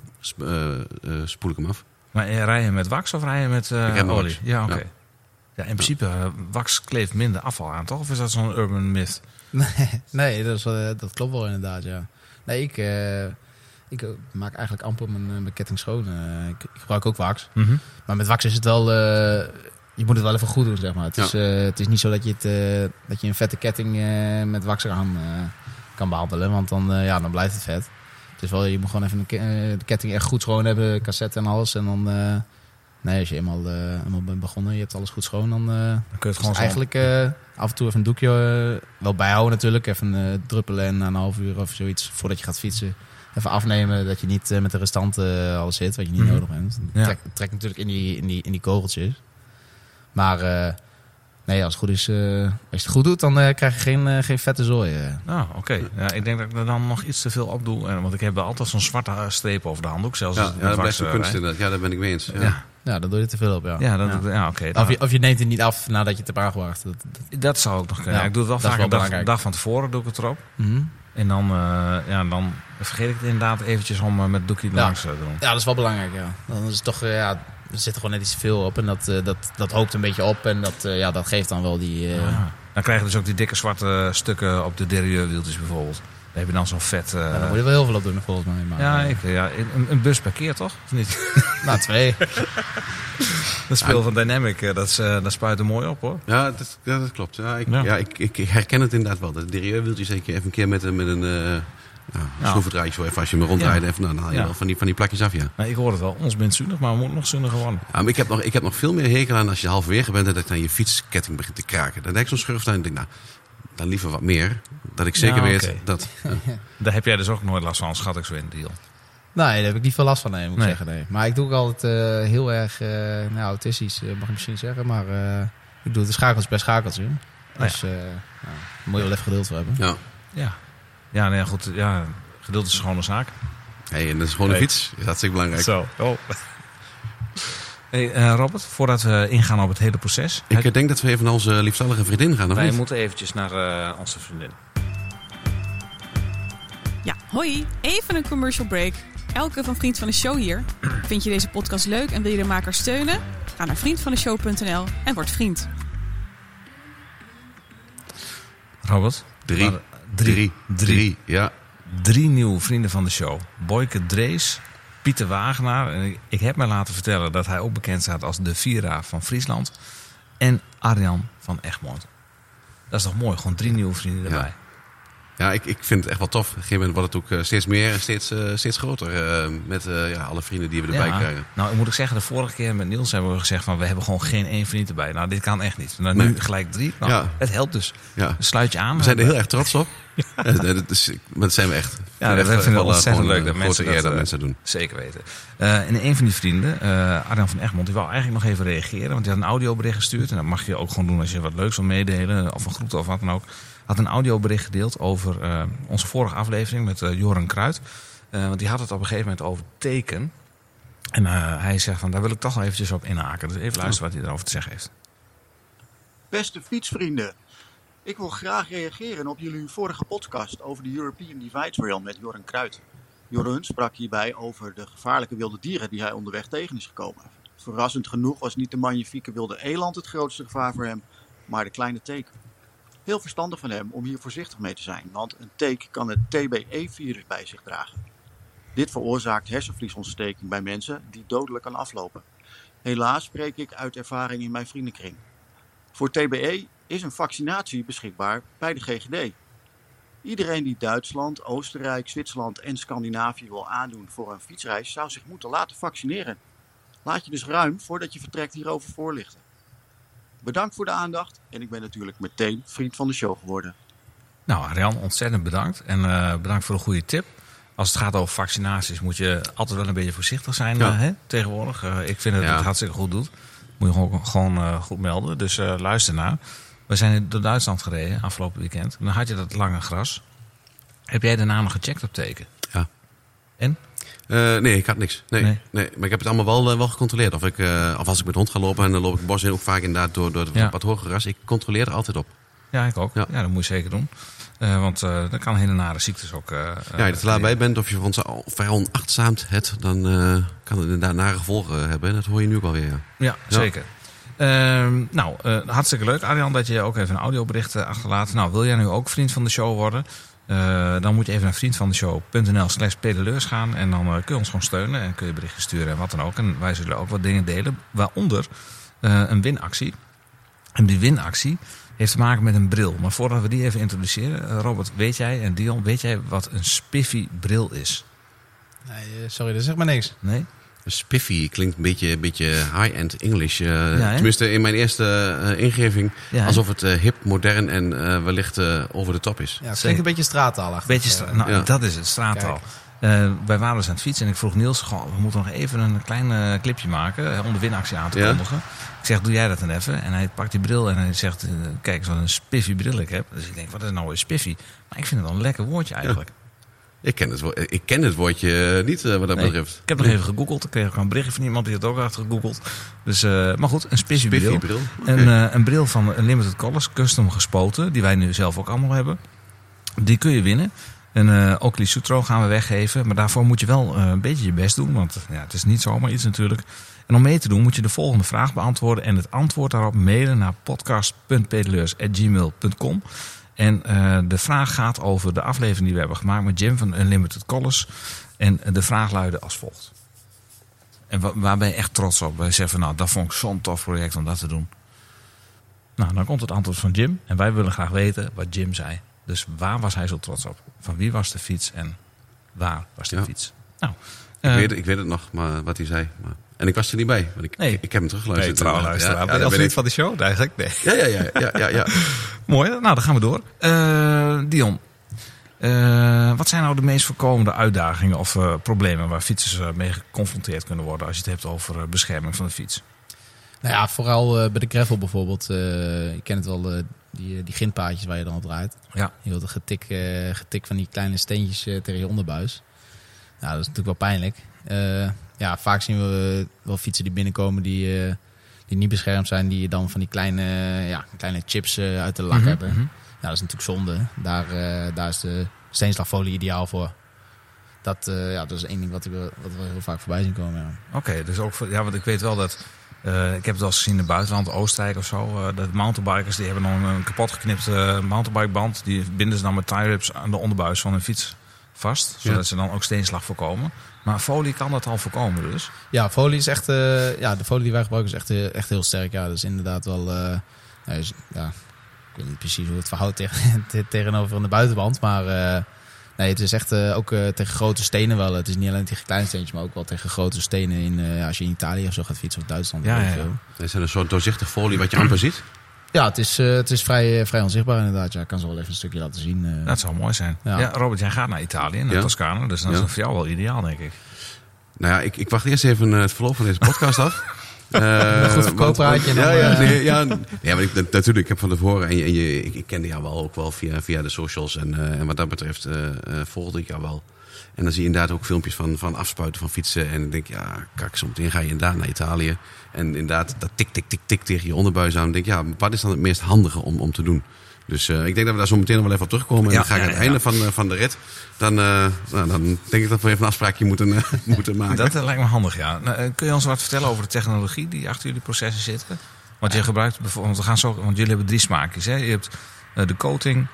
spoel ik hem af. Maar rij je met wax of rij je met olie? Ja, oké. Ja, in principe, wax kleeft minder afval aan, toch? Of is dat zo'n urban myth? Nee, dat klopt wel inderdaad, ja. Nee, ik maak eigenlijk amper mijn ketting schoon. Ik gebruik ook wax. Mm-hmm. Maar met wax is het wel... je moet het wel even goed doen, zeg maar. Het is niet zo dat je een vette ketting met wax aan kan behandelen. Want dan blijft het vet. Het is wel, je moet gewoon even de ketting echt goed schoon hebben. Cassette en alles. En dan... als je eenmaal bent begonnen, je hebt alles goed schoon, dan kun je het gewoon eigenlijk af en toe even een doekje wel bijhouden natuurlijk. Even druppelen en na een half uur of zoiets voordat je gaat fietsen. Even afnemen dat je niet met de restanten alles zit, wat je niet nodig hebt. Ja. Trekt natuurlijk in die kogeltjes. Maar als het goed is, als je het goed doet, dan krijg je geen vette zooi. Oké. Ja, ik denk dat ik er dan nog iets te veel op doe. Want ik heb altijd zo'n zwarte streep over de handdoek. Zelfs dat blijft een kunst inderdaad. Ja, daar ben ik mee eens. Ja, dan doe je er te veel op, oké. Of je neemt het niet af nadat je het hebt aangebracht. Dat zou ook nog kunnen. Ja, ik doe het wel vaak een dag van tevoren doe ik het erop. Mm-hmm. En dan vergeet ik het inderdaad eventjes om met het doekje langs te doen. Ja, dat is wel belangrijk, ja. Dan is het toch... er zit er gewoon net iets te veel op en dat hoopt een beetje op en dat geeft dan wel die... Dan krijg je dus ook die dikke zwarte stukken op de derieurwieltjes bijvoorbeeld. Dan heb je dan zo'n vet... dan moet je wel heel veel op doen volgens mij. Maar, een bus per keer toch? Of niet? 2. Dat speel van Dynamic, dat spuit er mooi op hoor. Ja, dat klopt. Ik herken het inderdaad wel. De derieurwieltjes zeker even een keer met een... schroevendraadje zo even als je me rondrijdt. Even, dan haal je wel van die plakjes af, Ik hoor het wel. Ons bent zuinig, maar we moeten nog zuiniger worden. Ja, maar ik heb nog veel meer hekel aan als je halverwege bent en dat dan je fietsketting begint te kraken. Dan denk ik zo'n schurft aan en denk dan liever wat meer. Dat ik zeker weet dat... Daar heb jij dus ook nooit last van, schat ik zo in de deal. Nee, daar heb ik niet veel last van, moet ik zeggen. Nee. Maar ik doe ook altijd heel erg autistisch, mag ik misschien zeggen. Maar ik doe het schakels bij schakels. Dus moet je wel even geduld voor hebben. Ja. Ja, nee, goed. Ja, geduld is gewoon een zaak. Hey, en dat is gewoon een fiets. Dat is hartstikke belangrijk. Zo. Oh. Hey, Robert, voordat we ingaan op het hele proces. Ik denk dat we even naar onze liefstallige vriendin gaan. Of wij niet? moeten eventjes naar onze vriendin. Ja, hoi. Even een commercial break. Elke van Vriend van de Show hier. Vind je deze podcast leuk en wil je de maker steunen? Ga naar vriendvandeshow.nl en word vriend. Robert? Drie. Ja. 3 nieuwe vrienden van de show. Boyke Drees, Pieter Wagenaar. En ik heb mij laten vertellen dat hij ook bekend staat als de Vira van Friesland. En Arjan van Egmond. Dat is toch mooi, gewoon 3 nieuwe vrienden erbij. Ja, ik vind het echt wel tof. Op een gegeven moment wordt het ook steeds meer en steeds groter. Met alle vrienden die we erbij krijgen. Nou, ik moet ook zeggen, de vorige keer met Niels hebben we gezegd van we hebben gewoon geen 1 vriend erbij. Nou, dit kan echt niet. Nou, nu gelijk 3. Nou, het helpt dus. Ja. Sluit je aan. We zijn er heel erg trots op. Dat zijn we echt. Ja, dat vinden we ontzettend leuk dat mensen doen. Zeker weten. En een van die vrienden, Arjan van Egmond, die wou eigenlijk nog even reageren. Want die had een audiobericht gestuurd. En dat mag je ook gewoon doen als je wat leuks wil meedelen. Of een groet of wat dan ook. Had een audiobericht gedeeld over onze vorige aflevering met Joran Kruid. Want die had het op een gegeven moment over teken. En hij zegt van, daar wil ik toch wel eventjes op inhaken. Dus even luisteren wat hij erover te zeggen heeft. Beste fietsvrienden, ik wil graag reageren op jullie vorige podcast over de European Divide Trail met Joran Kruid. Joran sprak hierbij over de gevaarlijke wilde dieren die hij onderweg tegen is gekomen. Verrassend genoeg was niet de magnifieke wilde eland het grootste gevaar voor hem, maar de kleine teek. Heel verstandig van hem om hier voorzichtig mee te zijn, want een teek kan het TBE-virus bij zich dragen. Dit veroorzaakt hersenvliesontsteking bij mensen die dodelijk kan aflopen. Helaas spreek ik uit ervaring in mijn vriendenkring. Voor TBE is een vaccinatie beschikbaar bij de GGD. Iedereen die Duitsland, Oostenrijk, Zwitserland en Scandinavië wil aandoen voor een fietsreis zou zich moeten laten vaccineren. Laat je dus ruim voordat je vertrekt hierover voorlichten. Bedankt voor de aandacht en ik ben natuurlijk meteen vriend van de show geworden. Nou, Arjan, ontzettend bedankt. En bedankt voor de goede tip. Als het gaat over vaccinaties moet je altijd wel een beetje voorzichtig zijn tegenwoordig. Ik vind dat het hartstikke goed doet. Moet je gewoon goed melden. Dus luister naar. We zijn door Duitsland gereden afgelopen weekend. En dan had je dat lange gras. Heb jij daarna nog gecheckt op teken? Ja. En? Nee, ik had niks. Nee. Maar ik heb het allemaal wel gecontroleerd. Of als ik met de hond ga lopen en dan loop ik het bos in, ook vaak inderdaad door het wat hoger gras. Ik controleer er altijd op. Ja, ik ook. Ja, dat moet je zeker doen. Want dan kan hele nare ziektes ook... ja, je er te laat bij bent of je veronachtzaamt het, dan kan het inderdaad nare gevolgen hebben. En dat hoor je nu ook alweer. Ja, zeker. Hartstikke leuk, Arjan, dat je ook even een audiobericht achterlaat. Nou, wil jij nu ook vriend van de show worden? Dan moet je even naar vriendvandeshow.nl/pedeleurs gaan. En dan kun je ons gewoon steunen en kun je berichten sturen en wat dan ook. En wij zullen ook wat dingen delen, waaronder een winactie. En die winactie heeft te maken met een bril. Maar voordat we die even introduceren, Robert, weet jij en Dion, weet jij wat een spiffy bril is? Nee, sorry, dat zegt maar niks. Nee? Spiffy klinkt een beetje high-end English. Tenminste, in mijn eerste ingeving. Ja, alsof het hip, modern en wellicht over de top is. Ja, het klinkt een beetje straattalig. Dat is het, straattaal. Wij waren dus aan het fietsen en ik vroeg Niels, we moeten nog even een klein clipje maken om de winactie aan te kondigen. Ik zeg, doe jij dat dan even? En hij pakt die bril en hij zegt, kijk eens wat een spiffy bril ik heb. Dus ik denk, wat is nou een spiffy? Maar ik vind het wel een lekker woordje eigenlijk. Ja. Ik ken het woordje niet wat dat betreft. Ik heb nog even gegoogeld. Ik kreeg ook een berichtje van iemand die het ook had gegoogeld. Dus, maar goed, een spiffy bril. Okay. Een bril van Unlimited Colors, custom gespoten. Die wij nu zelf ook allemaal hebben. Die kun je winnen. Een Oakley Sutro gaan we weggeven. Maar daarvoor moet je wel een beetje je best doen. Want het is niet zomaar iets natuurlijk. En om mee te doen moet je de volgende vraag beantwoorden. En het antwoord daarop mailen naar podcast.pedeleurs@gmail.com. En de vraag gaat over de aflevering die we hebben gemaakt met Jim van Unlimited Colors. En de vraag luidde als volgt. En waar ben je echt trots op? Wij zeggen van, dat vond ik zo'n tof project om dat te doen. Nou, dan komt het antwoord van Jim. En wij willen graag weten wat Jim zei. Dus waar was hij zo trots op? Van wie was de fiets en waar was de fiets? Nou, ik weet het nog, maar wat hij zei. Maar... En ik was er niet bij, want ik heb hem teruggeluisterd. Nee, trouwluisteraar. Ben je al vriend van de show eigenlijk? Nee. Ja. Mooi, nou dan gaan we door. Dion, wat zijn nou de meest voorkomende uitdagingen of problemen waar fietsers mee geconfronteerd kunnen worden als je het hebt over bescherming van de fiets? Nou ja, vooral bij de gravel bijvoorbeeld. Je kent het wel, Die grindpaadjes waar je dan op draait. Ja. Je wilt een getik van die kleine steentjes tegen je onderbuis. Nou, dat is natuurlijk wel pijnlijk. Vaak zien we wel fietsen die binnenkomen die niet beschermd zijn. Die je dan van die kleine chips uit de lak hebben. Mm-hmm. Ja, dat is natuurlijk zonde. Daar is de steenslagfolie ideaal voor. Dat is één ding wat we heel vaak voorbij zien komen. Ja. Oké, dus ook want ik weet wel dat... ik heb het al eens gezien in het buitenland, Oostenrijk of zo. Dat mountainbikers die hebben dan een kapotgeknipte mountainbikeband. Die binden ze dan met tie rips aan de onderbuis van hun fiets vast. Zodat ze dan ook steenslag voorkomen. Maar folie kan dat al voorkomen dus? Ja, folie is echt... de folie die wij gebruiken is echt heel sterk. Ja, dat is inderdaad wel... ik weet niet precies hoe het verhoudt tegenover aan de buitenband. Maar het is echt ook tegen grote stenen wel. Het is niet alleen tegen kleine steentjes, maar ook wel tegen grote stenen. Als je in Italië of zo gaat fietsen of Duitsland. Ja. Is er een soort doorzichtig folie wat je amper ziet? Ja, het is vrij onzichtbaar inderdaad. Ja, ik kan ze wel even een stukje laten zien. Dat zou mooi zijn. Ja, Robert, jij gaat naar Italië, naar Toscane. Dus dat is voor jou wel ideaal, denk ik. Nou ja, ik wacht eerst even het verloop van deze podcast af. Een goed verkooppraatje. Natuurlijk, ik heb van tevoren en ik kende jou wel ook wel via de socials en wat dat betreft volgde ik jou wel. En dan zie je inderdaad ook filmpjes van afspuiten van fietsen en ik denk, kijk, zometeen ga je inderdaad naar Italië en inderdaad dat tik tegen je onderbuis aan. En denk, wat is dan het meest handige om te doen? Dus ik denk dat we daar zo meteen nog wel even op terugkomen. En dan ga ik aan het einde van de rit. Dan denk ik dat we even een afspraakje moeten maken. Dat lijkt me handig, ja. Nou, kun je ons wat vertellen over de technologie die achter jullie processen zitten? Want je gebruikt bijvoorbeeld, want jullie hebben 3 smaakjes. Hè? Je hebt de coating,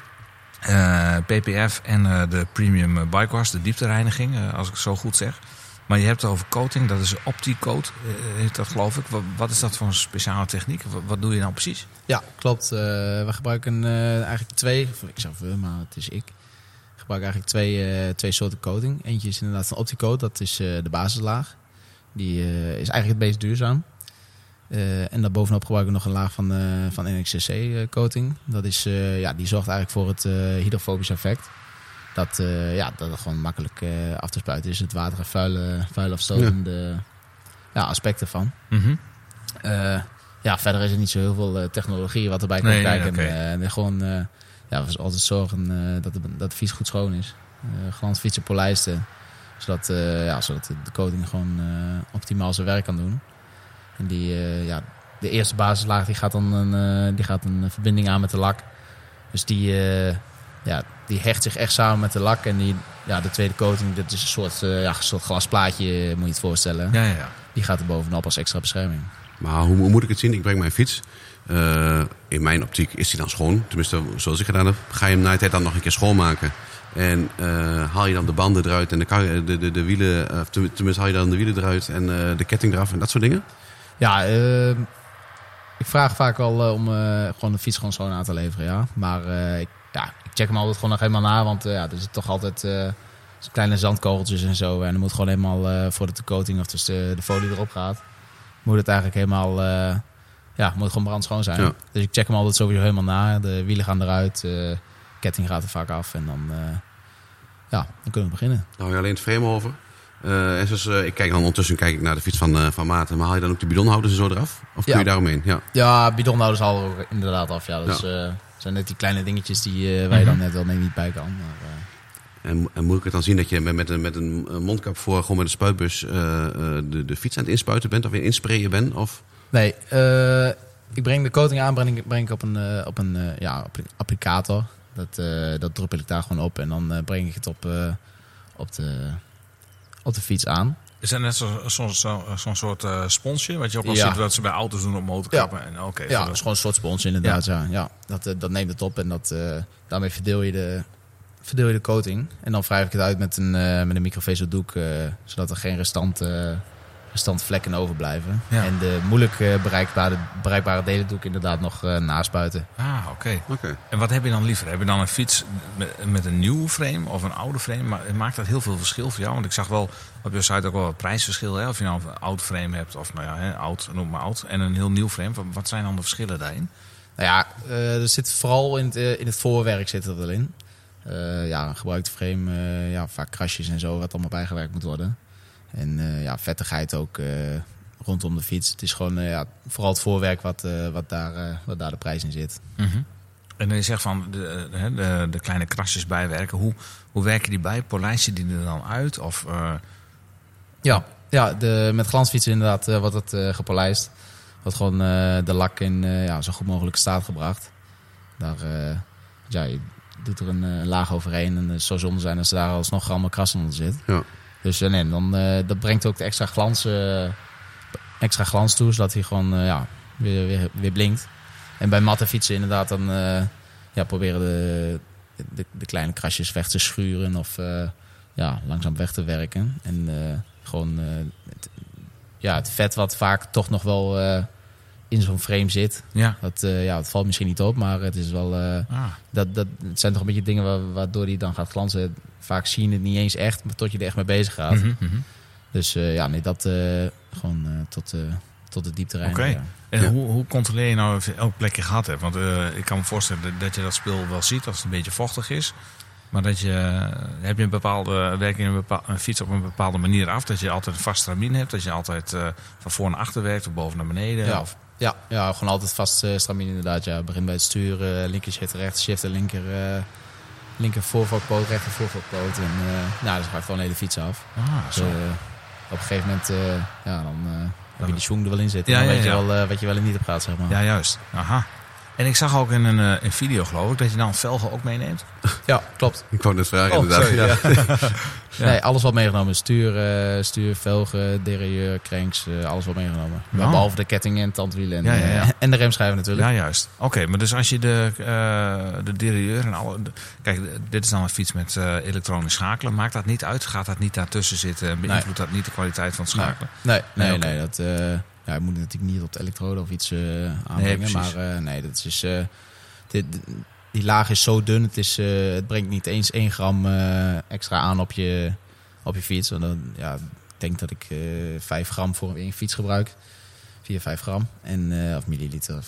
PPF en de premium bike wash, de dieptereiniging, als ik het zo goed zeg. Maar je hebt het over coating, dat is OptiCoat, heet dat geloof ik. Wat is dat voor een speciale techniek? Wat doe je nou precies? Ja, klopt. We gebruiken eigenlijk 2, ik zeg maar het is ik. Ik gebruik eigenlijk twee soorten coating. Eentje is inderdaad van OptiCoat, dat is de basislaag. Die is eigenlijk het meest duurzaam. En daarbovenop gebruiken we nog een laag van NXCC coating. Dat is, die zorgt eigenlijk voor het hydrofobisch effect. Dat het gewoon makkelijk af te spuiten is. Het water en vuile afstotende aspecten van. Mm-hmm. Verder is er niet zo heel veel technologie wat erbij komt kijken. Okay. Gewoon we altijd zorgen dat de fiets goed schoon is. Glans fietsen polijsten. Zodat de coating gewoon optimaal zijn werk kan doen. En de eerste basislaag die gaat een verbinding aan met de lak. Dus die hecht zich echt samen met de lak. En de tweede coating, dat is een soort glasplaatje, moet je het voorstellen. Ja. Die gaat er bovenop als extra bescherming. Maar hoe moet ik het zien? Ik breng mijn fiets. In mijn optiek is die dan schoon. Tenminste, zoals ik gedaan heb. Ga je hem na de tijd dan nog een keer schoonmaken. En haal je dan de banden eruit en de wielen. Tenminste, haal je dan de wielen eruit en de ketting eraf en dat soort dingen? Ja, ik vraag vaak wel om gewoon de fiets gewoon schoon aan te leveren. Ja. Maar ik check hem altijd gewoon nog helemaal na. Want er zit toch altijd kleine zandkogeltjes en zo. En dan moet gewoon helemaal voordat de coating of dus de folie erop gaat. Moet het eigenlijk helemaal... moet gewoon brandschoon zijn. Ja. Dus ik check hem altijd sowieso helemaal na. De wielen gaan eruit. Ketting gaat er vaak af. En dan kunnen we beginnen. Nou, alleen het frame over. Ik kijk dan ondertussen naar de fiets van Maarten. Maar haal je dan ook de bidonhouders en zo eraf? Of kun je daaromheen? Ja, bidonhouders halen we inderdaad af. Ja, dat zijn net die kleine dingetjes waar je dan net wel niet bij kan. Maar, En moet ik het dan zien dat je met een mondkap voor, gewoon met een spuitbus de fiets aan het inspuiten bent of weer insprayen bent? Of? Nee, ik breng de coating aan, breng ik op een applicator. Dat druppel ik daar gewoon op en dan breng ik het op de fiets aan. Is dat net zo'n soort sponsje, wat je ook al ziet dat ze bij auto's doen op motorkappen? Ja, dat is gewoon een soort sponsje inderdaad. Ja. Dat neemt het op en daarmee verdeel je de coating. En dan wrijf ik het uit met een microvezeldoek, zodat er geen restant vlekken overblijven. Ja. En de moeilijk bereikbare delen doe ik inderdaad nog naspuiten. Ah, oké. En wat heb je dan liever? Heb je dan een fiets met een nieuwe frame of een oude frame? Maar maakt dat heel veel verschil voor jou? Want ik zag wel op je site ook wel wat prijsverschil. Hè? Of je nou een oud frame hebt of oud, noem maar oud. En een heel nieuw frame. Wat zijn dan de verschillen daarin? Nou ja, er zit vooral in het voorwerk zit er wel in. Een gebruikte frame, vaak krasjes en zo, wat allemaal bijgewerkt moet worden. En vettigheid ook rondom de fiets. Het is gewoon vooral het voorwerk wat daar de prijs in zit. Mm-hmm. En je zegt van de kleine krasjes bijwerken. Hoe werken die bij? Polijs je die er dan uit? Of, met glansfietsen inderdaad wordt het gepolijst. Wordt gewoon de lak in zo goed mogelijke staat gebracht. Daar, je doet er een laag overheen. En het zou zonde zijn als er daar alsnog allemaal kras onder zit. Ja. Dus dan dat brengt ook de extra glans toe. Zodat hij gewoon weer blinkt. En bij matte fietsen inderdaad dan proberen de kleine krasjes weg te schuren. Of langzaam weg te werken. En gewoon het vet wat vaak toch nog wel in zo'n frame zit. Ja. Dat valt misschien niet op, maar het is wel... het zijn toch een beetje dingen waardoor die dan gaat glanzen. Vaak zie je het niet eens echt, maar tot je er echt mee bezig gaat. Mm-hmm. Dus dat gewoon tot het diepterrein. Okay. Ja. En hoe controleer je nou of je elk plekje gehad hebt? Want ik kan me voorstellen dat je dat spul wel ziet als het een beetje vochtig is. Maar heb je werk je een fiets op een bepaalde manier af? Dat je altijd een vast stramien hebt? Dat je altijd van voor naar achter werkt of boven naar beneden? Ja, of? Ja, gewoon altijd vast stramien inderdaad. Ja. Begin bij het sturen, linker shift, rechter shift, linker voorvalpoot, rechter voorvalpoot. En dan gaat gewoon de hele fiets af. Dus, op een gegeven moment heb je die schwung er wel in zitten. Dan weet je wel wat je wel en niet hebt gehad, zeg maar. Ja, juist. Aha. En ik zag ook in een video, geloof ik, dat je dan velgen ook meeneemt. Ja, klopt. Ik wou net vragen, inderdaad. Sorry, ja. Nee, alles wat meegenomen. Stuur, velgen, derailleur, cranks, alles wat meegenomen. Oh. Behalve de kettingen en tandwielen en de remschijven natuurlijk. Ja, juist. Oké, maar dus als je de derailleur en alle... Kijk, dit is dan een fiets met elektronisch schakelen. Maakt dat niet uit? Gaat dat niet daartussen zitten? En beïnvloedt dat niet de kwaliteit van het schakelen? Nee, dat... je moet natuurlijk niet op de elektrode of iets aanbrengen. Maar dat is... Die laag is zo dun. Het brengt niet eens 1 gram extra aan op je fiets. Want dan, ik denk dat ik 5 gram voor 1 fiets gebruik. 4-5 gram. Of milliliter.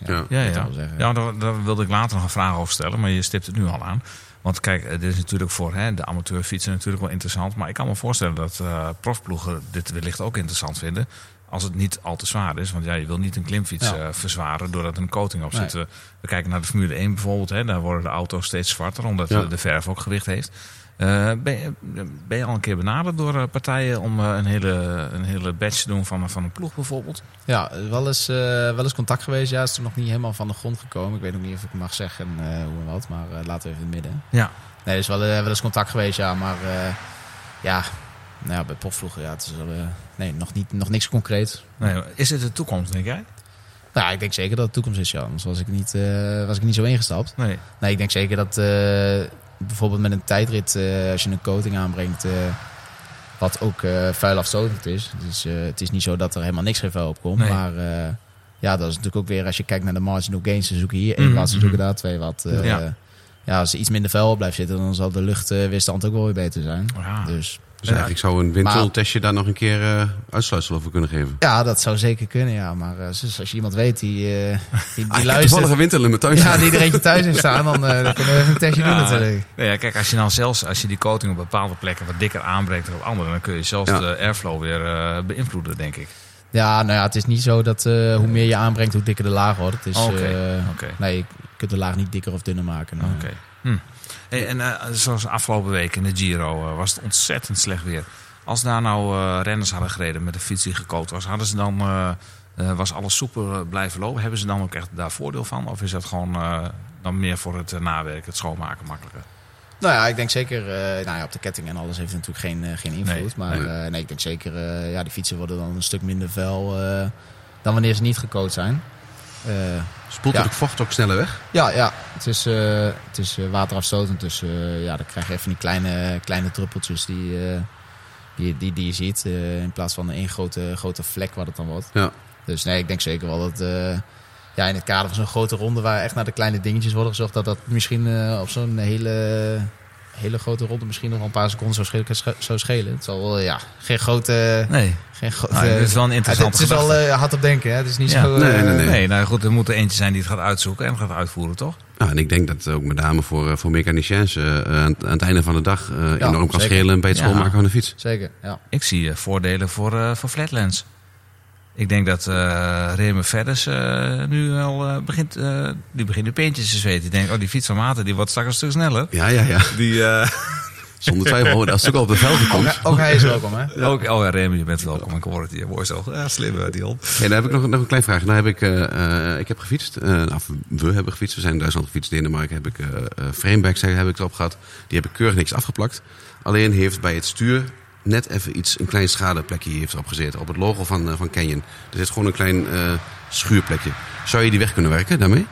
Daar wilde ik later nog een vraag over stellen. Maar je stipt het nu al aan. Want kijk, dit is natuurlijk voor de amateurfietsen natuurlijk wel interessant. Maar ik kan me voorstellen dat profploegen dit wellicht ook interessant vinden. Als het niet al te zwaar is. Want je wil niet een klimfiets verzwaren doordat er een coating op zit. We kijken naar de Formule 1 bijvoorbeeld. Daar worden de auto's steeds zwarter. Omdat de verf ook gewicht heeft. Ben je al een keer benaderd door partijen om een hele badge te doen van een ploeg bijvoorbeeld? Ja, wel eens contact geweest. Ja, is toen nog niet helemaal van de grond gekomen. Ik weet ook niet of ik mag zeggen hoe en wat. Maar laten we even in het midden. Ja. Nee, dus wel eens contact geweest, ja. Maar bij profvloegen, het is nog niks concreet. Nee, is het de toekomst, denk jij? Nou, ik denk zeker dat het de toekomst is, ja. Anders was ik niet zo ingestapt. Nee, ik denk zeker dat bijvoorbeeld met een tijdrit, als je een coating aanbrengt, wat ook vuilafstotend is. Dus het is niet zo dat er helemaal niks geen vuil op komt. Nee. Maar dat is natuurlijk ook weer, als je kijkt naar de marginal gains, ze zoeken hier 1 watt, ze zoeken daar 2 watt. Als er iets minder vuil op blijft zitten, dan zal de luchtweerstand ook wel weer beter zijn. Dus eigenlijk zou een windtunneltestje daar nog een keer uitsluitsel over kunnen geven. Ja, dat zou zeker kunnen, ja. Maar als je iemand weet die luistert... toevallige windtunnel in mijn tuin staan. Ja, die er eentje thuis heeft staan, dan kunnen we even een testje doen natuurlijk. Ja, kijk, als je die coating op bepaalde plekken wat dikker aanbrengt dan op andere, dan kun je zelfs de airflow weer beïnvloeden, denk ik. Ja, het is niet zo dat hoe meer je aanbrengt, hoe dikker de laag wordt. Het is, Nee, je kunt de laag niet dikker of dunner maken. Oké. Hey, en zoals afgelopen week in de Giro was het ontzettend slecht weer. Als daar nou renners hadden gereden met de fiets die gecoat was, hadden ze dan was alles soepel blijven lopen? Hebben ze dan ook echt daar voordeel van? Of is dat gewoon dan meer voor het nawerken, het schoonmaken makkelijker? Nou ja, ik denk zeker, op de ketting en alles heeft natuurlijk geen invloed. Nee, maar ik denk zeker, die fietsen worden dan een stuk minder vuil dan wanneer ze niet gecoat zijn. Spoelt het vocht ook sneller weg? Ja. Het is waterafstotend. Dus dan krijg je even die kleine druppeltjes die je ziet. In plaats van één grote vlek wat het dan wordt. Ja. Dus nee, ik denk zeker wel dat in het kader van zo'n grote ronde waar echt naar de kleine dingetjes worden gezocht, dat misschien op zo'n hele grote ronde misschien nog wel een paar seconden zou schelen. Het zal wel, geen grote... Nee. Het is wel een interessante Het is wel hard op denken, hè? Het is niet zo... Nee, nou goed, er moet er eentje zijn die het gaat uitzoeken en gaat uitvoeren, toch? Ja, en ik denk dat het ook met name voor mechaniciens aan het einde van de dag enorm kan schelen bij het schoonmaken van de fiets. Zeker, ja. Ik zie voordelen voor Flatlands. Ik denk dat Remy Verders nu al begint de peentjes te zweten. Die denkt, die fiets van Maarten die wordt straks een stuk sneller. Ja. Die, Zonder twijfel. Als het ook al op de velden komt. Ook hij is welkom, hè? ook, Remy, je bent welkom. Ik hoor het hier. Mooi zo. Ja, slim, Dion. Hey, dan heb ik nog een klein vraagje. Nou heb ik heb gefietst. We hebben gefietst. We zijn in Duitsland gefietst. In Denemarken heb ik framebacks heb ik erop gehad. Die heb ik keurig niks afgeplakt. Alleen heeft bij het stuur net even een klein schadeplekje heeft erop gezeten. Op het logo van Canyon. Er zit gewoon een klein schuurplekje. Zou je die weg kunnen werken daarmee?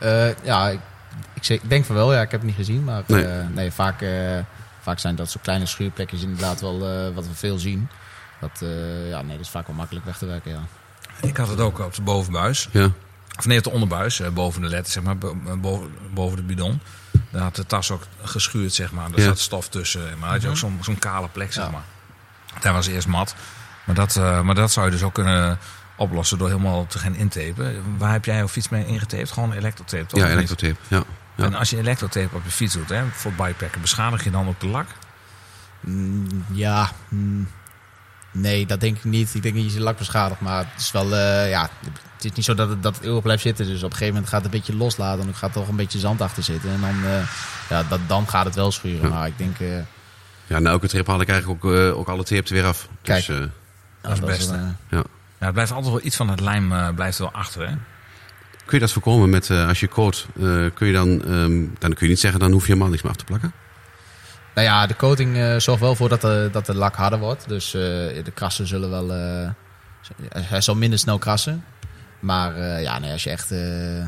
Ik denk van wel. Ja, ik heb het niet gezien. Maar Nee. vaak zijn dat soort kleine schuurplekjes inderdaad wel wat we veel zien. Dat is vaak wel makkelijk weg te werken, ja. Ik had het ook op de bovenbuis. Ja. Of nee, op de onderbuis. Boven de letter, zeg maar. Boven de bidon. Daar had de tas ook geschuurd, zeg maar. Er zat stof tussen. Maar had je ook zo'n kale plek, zeg maar. Daar was eerst mat. Maar dat zou je dus ook kunnen oplossen door helemaal te gaan intapen. Waar heb jij jouw fiets mee ingetaped? Gewoon elektrotape, toch? Ja, elektrotape. Ja. En als je elektrotape op je fiets doet, voor bikepacken, beschadig je dan ook de lak? Nee, dat denk ik niet. Ik denk niet dat je lak beschadigt, maar het is wel, het is niet zo dat het eeuwig blijft zitten. Dus op een gegeven moment gaat het een beetje loslaten en dan gaat er toch een beetje zand achter zitten. En dan gaat het wel schuren. Ja. Maar ik denk... na elke trip haal ik eigenlijk ook alle tape er weer af. Kijk, dus, dat is het beste. Ja, het blijft altijd wel iets van het lijm blijft wel achter, hè? Kun je dat voorkomen met, als je coat, kun je dan kun je niet zeggen, dan hoef je helemaal niks meer af te plakken? Nou ja, de coating zorgt wel voor dat de lak harder wordt. Dus de krassen zullen wel... hij zal minder snel krassen. Maar als je echt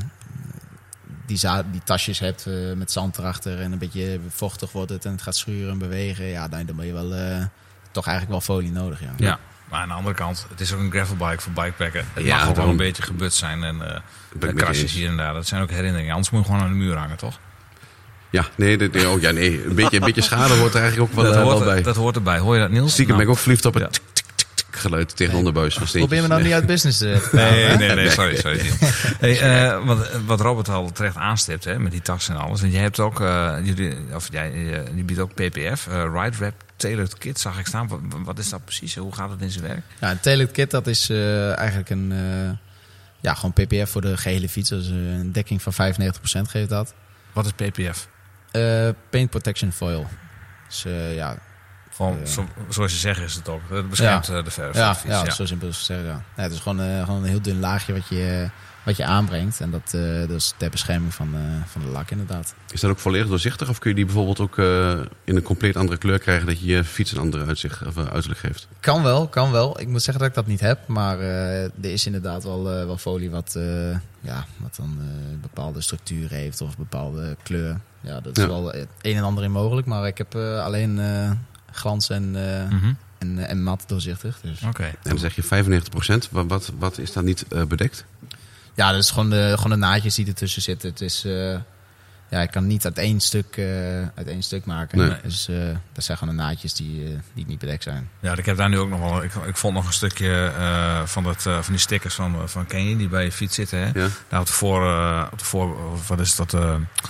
die tasjes hebt met zand erachter en een beetje vochtig wordt het en het gaat schuren en bewegen, dan ben je wel toch eigenlijk wel folie nodig. Ja, maar aan de andere kant, het is ook een gravelbike voor bikepacken. Het mag ook wel een beetje gebut zijn en krasjes hier en daar. Dat zijn ook herinneringen. Anders moet je gewoon aan de muur hangen, toch? Ja, nee. Een beetje schade hoort er eigenlijk ook wel bij. Dat hoort erbij. Hoor je dat, Niels? Stiekem ben ik ook verliefd op het geluid tegen de onderbuis. Probeer me nou niet uit business te Nee, sorry. Wat Robert al terecht aanstipt, hè, met die tax en alles. Want jij hebt ook, je biedt ook PPF, Ride Wrap Tailored Kit, zag ik staan. Wat is dat precies? Hoe gaat het in zijn werk? Ja, een Tailored Kit, dat is eigenlijk gewoon PPF voor de gehele fiets. Dus een dekking van 95% geeft dat. Wat is PPF? Paint Protection Foil. Dus gewoon, zoals je zegt is het ook. Het beschermt de verf. Ja, zo simpel is het zeggen. Ja. Het is gewoon een heel dun laagje wat je aanbrengt. En dat is ter bescherming van de lak inderdaad. Is dat ook volledig doorzichtig? Of kun je die bijvoorbeeld ook in een compleet andere kleur krijgen, dat je fiets een andere uiterlijk geeft? Kan wel. Ik moet zeggen dat ik dat niet heb. Maar er is inderdaad wel folie wat dan een bepaalde structuur heeft of een bepaalde kleur. Ja, dat is wel een en ander in mogelijk. Maar ik heb alleen glans en mat doorzichtig. Dus. Okay. En dan zeg je 95%. Wat is dan niet bedekt? Ja, dat is gewoon de naadjes die ertussen zitten. Het is, ik kan niet uit één stuk maken. Nee. Dus dat zijn gewoon de naadjes die niet bedekt zijn. Ja, ik heb daar nu ook nog wel... Ik vond nog een stukje van die stickers van Canyon die bij je fiets zitten. Hè? Ja. Daar op de voor... Wat is dat?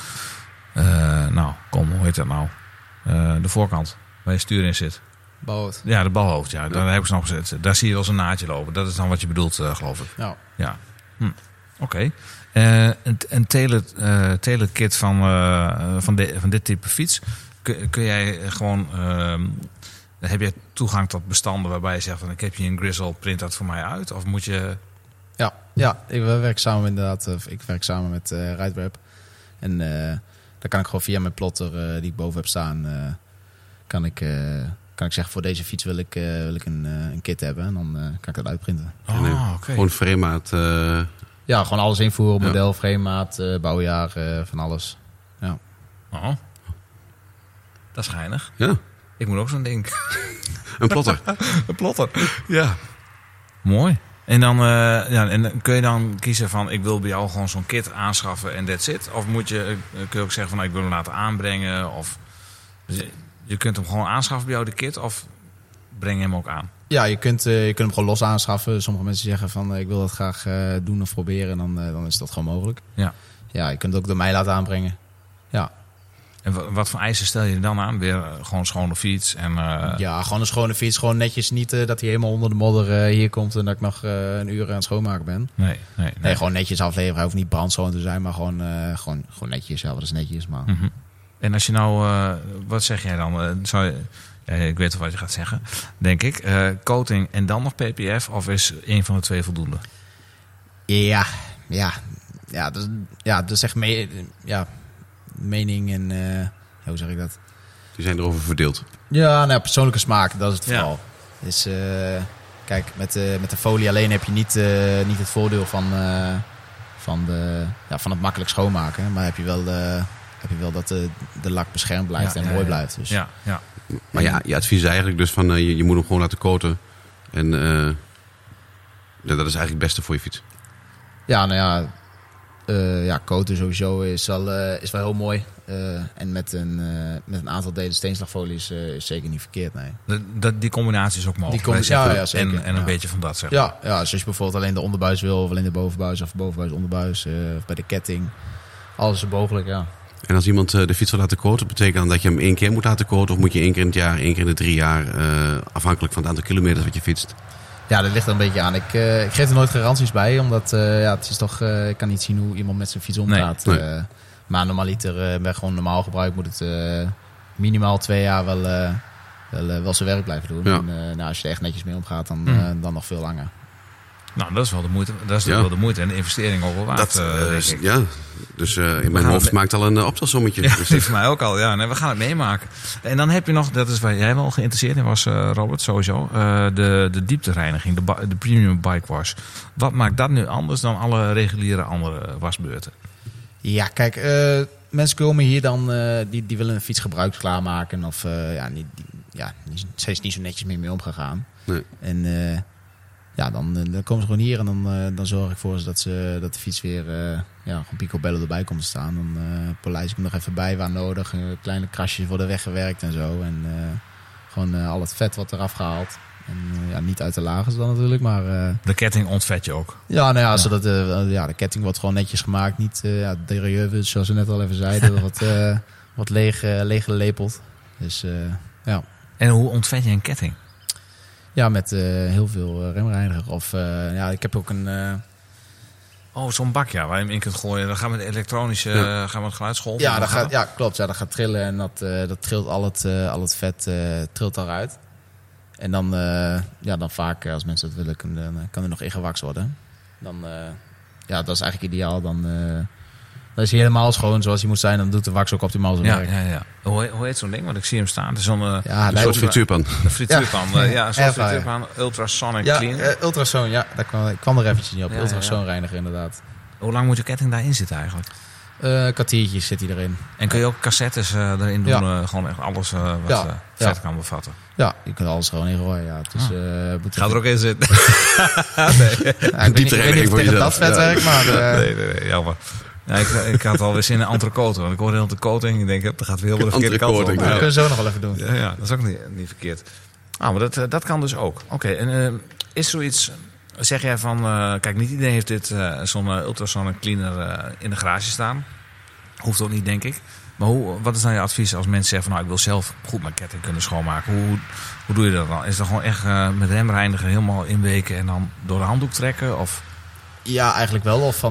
Hoe heet dat nou? De voorkant, waar je stuur in zit. Balhoofd. Ja, de balhoofd. Ja. Daar heb ik ze nog gezet. Daar zie je wel zo'n naadje lopen. Dat is dan wat je bedoelt, geloof ik. Ja. Oké. Een tailored kit van dit type fiets. Kun jij gewoon... heb je toegang tot bestanden waarbij je zegt van ik heb hier een Grizzle, print dat voor mij uit? Of moet je... Ja, ik werk samen met RideWrap. En dan kan ik gewoon via mijn plotter die ik boven heb staan, kan ik zeggen voor deze fiets wil ik een kit hebben. En dan kan ik dat uitprinten. Okay. Gewoon framemaat. Ja, gewoon alles invoeren, model, framemaat, bouwjaar, van alles. Ja. Oh. Dat is geinig. Ja. Ik moet ook zo'n ding. Een plotter. Een plotter. Ja. Mooi. En dan kun je dan kiezen van ik wil bij jou gewoon zo'n kit aanschaffen en that's it? Of kun je ook zeggen van ik wil hem laten aanbrengen? Of je kunt hem gewoon aanschaffen bij jou, de kit, of breng je hem ook aan? Ja, je kunt hem gewoon los aanschaffen. Sommige mensen zeggen van ik wil dat graag doen of proberen. Dan is dat gewoon mogelijk. Ja. Ja, je kunt het ook door mij laten aanbrengen. Ja. En wat voor eisen stel je dan aan? Weer gewoon schone fiets? En, Ja, gewoon een schone fiets. Gewoon netjes, niet dat hij helemaal onder de modder hier komt en dat ik nog een uur aan het schoonmaken ben. Nee, gewoon netjes afleveren. Hij hoeft niet brandschoon te zijn, maar gewoon netjes. Ja, wat is netjes, maar... Mm-hmm. En als je nou... wat zeg jij dan? Ik weet wel wat je gaat zeggen, denk ik. Coating en dan nog PPF? Of is één van de twee voldoende? Ja, dat is echt mening en... hoe zeg ik dat? Die zijn erover verdeeld. Ja, nou, persoonlijke smaak, dat is het vooral. Dus kijk, met de folie alleen heb je niet het voordeel van het makkelijk schoonmaken. Maar heb je wel dat de lak beschermd blijft en mooi blijft. Dus. Ja. Maar ja, je advies is eigenlijk dus van je moet hem gewoon laten coaten. En dat is eigenlijk het beste voor je fiets. Ja, nou ja, coaten sowieso is wel heel mooi. En met een aantal delen steenslagfolies is zeker niet verkeerd, nee. Die combinatie is ook mogelijk. Zeker. En een beetje van dat, zeg. Ja, dus als je bijvoorbeeld alleen de onderbuis wil, of alleen de bovenbuis, of bovenbuis, onderbuis, of bij de ketting. Alles is mogelijk, ja. En als iemand de fiets wil laten coaten, betekent dan dat je hem 1 keer moet laten coaten? Of moet je 1 keer in het jaar, 1 keer in de 3 jaar, afhankelijk van het aantal kilometers wat je fietst? Ja, dat ligt er een beetje aan. Ik geef er nooit garanties bij, omdat het is toch, ik kan niet zien hoe iemand met zijn fiets omgaat. Nee. Maar normaliter, bij gewoon normaal gebruik, moet het minimaal 2 jaar wel zijn werk blijven doen. Ja. En als je er echt netjes mee omgaat, dan nog veel langer. Nou, dat is wel de moeite. Dat is wel de moeite en de investering ook wel waard. Ja, dus in mijn hoofd maakt al een optelsommetje. Ja, die voor mij ook al. Ja, nee, we gaan het meemaken. En dan heb je nog, dat is waar jij wel geïnteresseerd in was, Robert, sowieso. De dieptereiniging, de premium bike wash. Wat maakt dat nu anders dan alle reguliere andere wasbeurten? Ja, kijk, mensen komen hier dan, die willen een fiets gebruiksklaar of steeds niet zo netjes mee omgegaan. Nee. En dan komen ze gewoon hier en dan zorg ik voor ze dat de fiets weer gewoon picobello erbij komt te staan. Dan polijs ik hem nog even bij waar nodig. Kleine krasjes worden weggewerkt en zo. En gewoon al het vet wordt eraf gehaald. En niet uit de lagers dan natuurlijk, maar... de ketting ontvet je ook? Ja, nou ja, zodat de ketting wordt gewoon netjes gemaakt. Niet derieuze, zoals we net al even zeiden. wat leeggelepeld. Dus ja. En hoe ontvet je een ketting? Ja, met heel veel remreiniger. Of ik heb ook een... zo'n bak waar je hem in kunt gooien. Dan gaan we met elektronische gaan we het geluid scholven. Ja, klopt. Ja, dat gaat trillen en dat trilt al het vet trilt eruit. En dan vaak, als mensen dat willen, kan er nog ingewaks worden. Dan, dat is eigenlijk ideaal. Dan is hij helemaal schoon zoals hij moet zijn. Dan doet de wax ook optimaal zijn werk. Ja. Hoe heet zo'n ding? Want ik zie hem staan. Het is een soort frituurpan. Een frituurpan. Een soort frituurpan. Ultrasonic clean. Ultrasoon, ja. Ik kwam er eventjes niet op. Ultrasoonreiniger inderdaad. Hoe lang moet je ketting daarin zitten eigenlijk? Kwartiertjes zit hij erin. En kun je ook cassettes erin doen? Ja. Gewoon echt alles wat vet kan bevatten? Ja, je kunt alles gewoon ingooien. Ja. Dus, ga er ook in zitten. Nee. Ik weet niet tegen dat vet werkt, maar... Nee, jammer. Ja, ik had alweer zin in entrecote. Want ik hoorde heel de coating. Ik denk, dat gaat weer heel de verkeerde kant op. Dat kunnen we zo nog wel even doen. Ja, dat is ook niet verkeerd. Maar dat kan dus ook. Oké, en is zoiets... Zeg jij van... kijk, niet iedereen heeft dit zo'n ultrasonic cleaner in de garage staan. Hoeft ook niet, denk ik. Maar wat is dan je advies als mensen zeggen van... ik wil zelf goed mijn ketting kunnen schoonmaken. Hoe doe je dat dan? Is dat gewoon echt met remreiniger helemaal inweken... en dan door de handdoek trekken? Of... Ja, eigenlijk wel. Of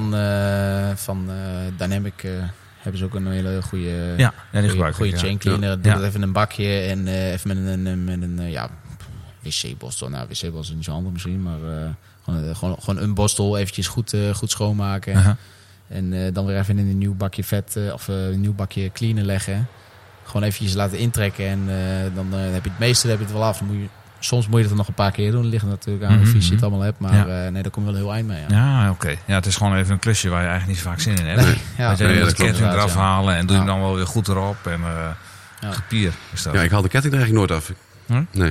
van Dynamic hebben ze ook een hele goede chain cleaner. Doe dat even in een bakje en even met een wc-borstel. Nou, wc-borstel is niet zo handig misschien, maar gewoon een borstel eventjes goed schoonmaken. Uh-huh. En dan weer even in een nieuw bakje vet of een nieuw bakje cleaner leggen. Gewoon eventjes laten intrekken en dan heb je het meeste heb je het wel af. Soms moet je het nog een paar keer doen. Dat ligt natuurlijk aan hoe vies je het allemaal hebt. Maar daar kom je wel heel eind mee. Ja, oké. Ja, het is gewoon even een klusje waar je eigenlijk niet zo vaak zin in hebt. Nee. De ketting eraf halen en doe je hem dan wel weer goed erop. En gepier is dat. Ja, ik haal de ketting er eigenlijk nooit af. Nee.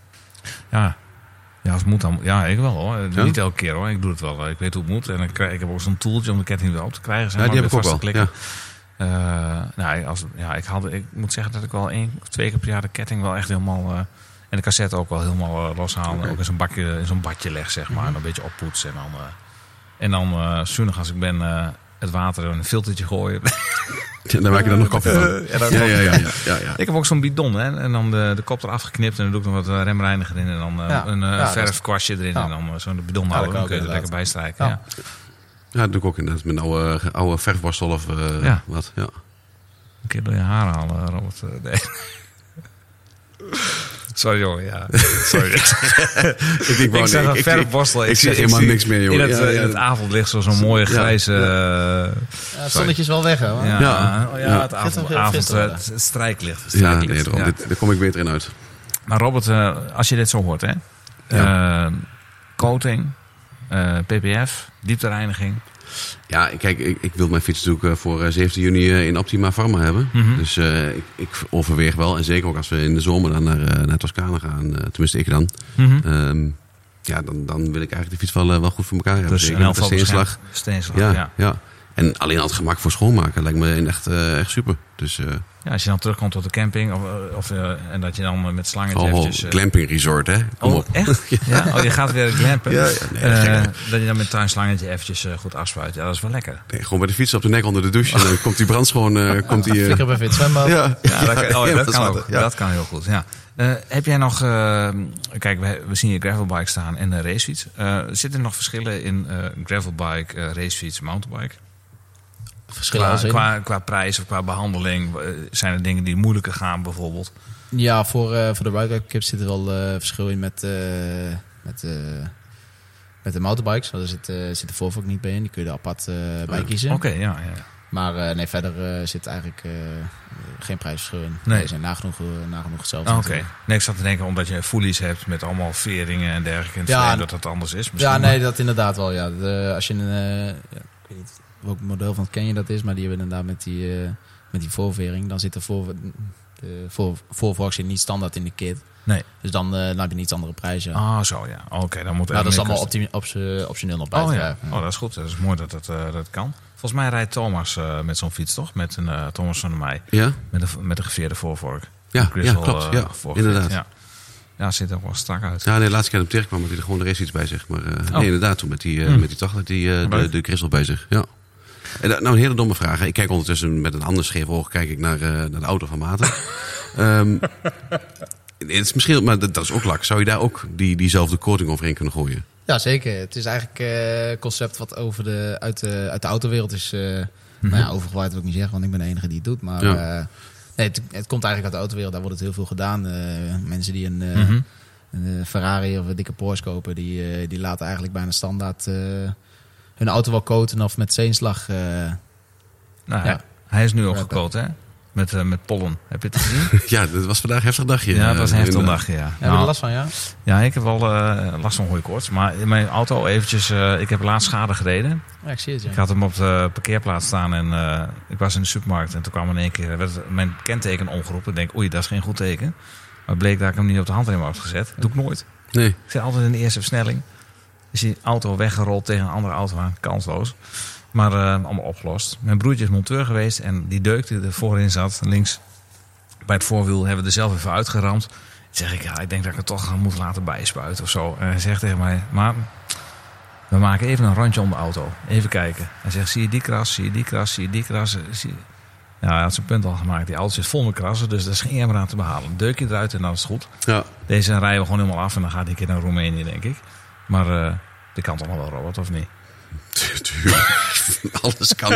Ja, als het moet dan... Ja, ik wel hoor. Ja? Niet elke keer hoor. Ik doe het wel. Ik weet hoe het moet. En ik heb ook zo'n tooltje om de ketting weer op te krijgen. Zeg maar, die heb ik ook wel. Klikken. Ik moet zeggen dat ik wel 1 of 2 keer per jaar de ketting wel echt helemaal... en de cassette ook wel helemaal loshalen. Okay. Ook in zo'n badje leg, zeg maar. Mm-hmm. En een beetje oppoetsen. En dan zuinig als ik ben, het water in een filtertje gooien. Ja, dan maak je dan nog koffie van. Ja. Ik heb ook zo'n bidon, hè. En dan de kop eraf geknipt en dan doe ik nog wat remreiniger in. En dan een verfkwastje erin en dan zo'n bidon houden. Dan kun je er lekker bij strijken. Ja, dat doe ik ook inderdaad. Met een oude verfborstel of wat. Ja. Een keer door je haar halen, Robert. Nee. Sorry, jongen. Ja. Sorry. Ik zeg een verfborstel. Ik zeg helemaal niks meer, jongen. In het avondlicht zo'n mooie grijze... het zonnetje is wel weg, hè? Het avond het strijklicht. Ja, nee, daar kom ik beter in uit. Maar Robert, als je dit zo hoort, hè? Coating, ppf, dieptereiniging. Ja, kijk, ik wil mijn fiets natuurlijk voor 17 juni in Optima Pharma hebben. Mm-hmm. Dus ik overweeg wel, en zeker ook als we in de zomer dan naar Toscane gaan, tenminste ik dan. Mm-hmm. Dan wil ik eigenlijk de fiets wel goed voor elkaar hebben. Dus in elk geval steenslag. Ja. En alleen al het gemak voor schoonmaken lijkt me echt super. Dus, als je dan terugkomt tot de camping en dat je dan met slangen eventjes... glamping resort, hè? Kom op. Echt? Ja? Je gaat weer glampen. Dat je dan met een tuinslangetje eventjes goed afspuit. Ja, dat is wel lekker. Nee, gewoon bij de fiets op de nek onder de douche. En dan komt die brandschoon... Flikker bij het zwembad. Dat kan heel goed, ja. Heb jij nog... kijk, we zien hier gravelbike staan en een racefiets. Zitten er nog verschillen in gravelbike, racefiets, mountainbike? Qua prijs of qua behandeling? Zijn er dingen die moeilijker gaan bijvoorbeeld? Ja, voor de Ride zit er wel verschil in met de mountainbikes. Daar zit de Volvo ook niet bij in. Die kun je er apart bij kiezen. Oké, ja. Maar verder zit eigenlijk geen prijsverschil in. Nee. Die zijn nagenoeg hetzelfde. Oké. Nee, ik zat te denken omdat je fullies hebt met allemaal veringen en dergelijke. Dat het anders is. Dat inderdaad wel. Ja. Als je ik weet niet welk model van het ken je dat is, maar die hebben inderdaad met die voorvering. Dan zit de voorvork niet standaard in de kit. Nee. Dus dan heb je een iets andere prijs. Ja. Ah, zo ja. Oké, dan moet dat is allemaal optioneel nog bij. Dat is goed. Dat is mooi dat kan. Volgens mij rijdt Thomas met zo'n fiets, toch? Met een Thomas van der Meij. Ja? Met een geveerde voorvork. Ja, klopt. Inderdaad. Ja, ziet er ook wel strak uit. Ja, de laatste keer dat ik tegenkwam had hij er gewoon de racefiets bij zich. Maar nee, inderdaad, toen met die toch de Crystal bij zich. Ja. En nou, een hele domme vraag. Ik kijk ondertussen met een ander scheef oog naar de auto van Maarten. Het is misschien, maar dat is ook lak. Zou je daar ook diezelfde coating overheen kunnen gooien? Ja, zeker. Het is eigenlijk een concept wat uit de autowereld is... overgewaaid wil ik niet zeggen, want ik ben de enige die het doet. Maar het komt eigenlijk uit de autowereld. Daar wordt het heel veel gedaan. Mensen die een Ferrari of een dikke Porsche kopen... die laten eigenlijk bijna standaard hun auto wel coaten of met zeenslag. Hij is nu ook gecoat, hè? Met pollen. Heb je het gezien? Ja, dat was vandaag een heftig dagje. Ja, dat was een heftig dagje, ja. Heb je er last van, ja? Ja, ik heb wel last van hooikoorts. Maar in mijn auto eventjes... ik heb laatst schade gereden. Ja, ik zie het, ja. Ik had hem op de parkeerplaats staan en ik was in de supermarkt. En toen kwam in één keer... werd mijn kenteken omgeroepen. Ik denk, oei, dat is geen goed teken. Maar het bleek dat ik hem niet op de handrem had gezet. Dat doe ik nooit. Nee. Ik zit altijd in de eerste versnelling. Is die auto weggerold tegen een andere auto aan. Kansloos. Maar allemaal opgelost. Mijn broertje is monteur geweest en die deuk die er voorin zat, links bij het voorwiel, hebben we er zelf even uitgeramd. Dan zeg ik, ik denk dat ik het toch moet laten bijspuiten of zo. En hij zegt tegen mij, maar we maken even een rondje om de auto. Even kijken. Hij zegt, zie je die kras, zie je die kras, zie je die kras. Ja, hij had zijn punt al gemaakt. Die auto zit vol met krassen, dus er is geen emmer aan te behalen. Deuk je eruit en dan is het goed. Ja. Deze rijden we gewoon helemaal af en dan gaat hij een keer naar Roemenië, denk ik. Maar dit kan toch nog wel, Robert, of niet? Alles kan.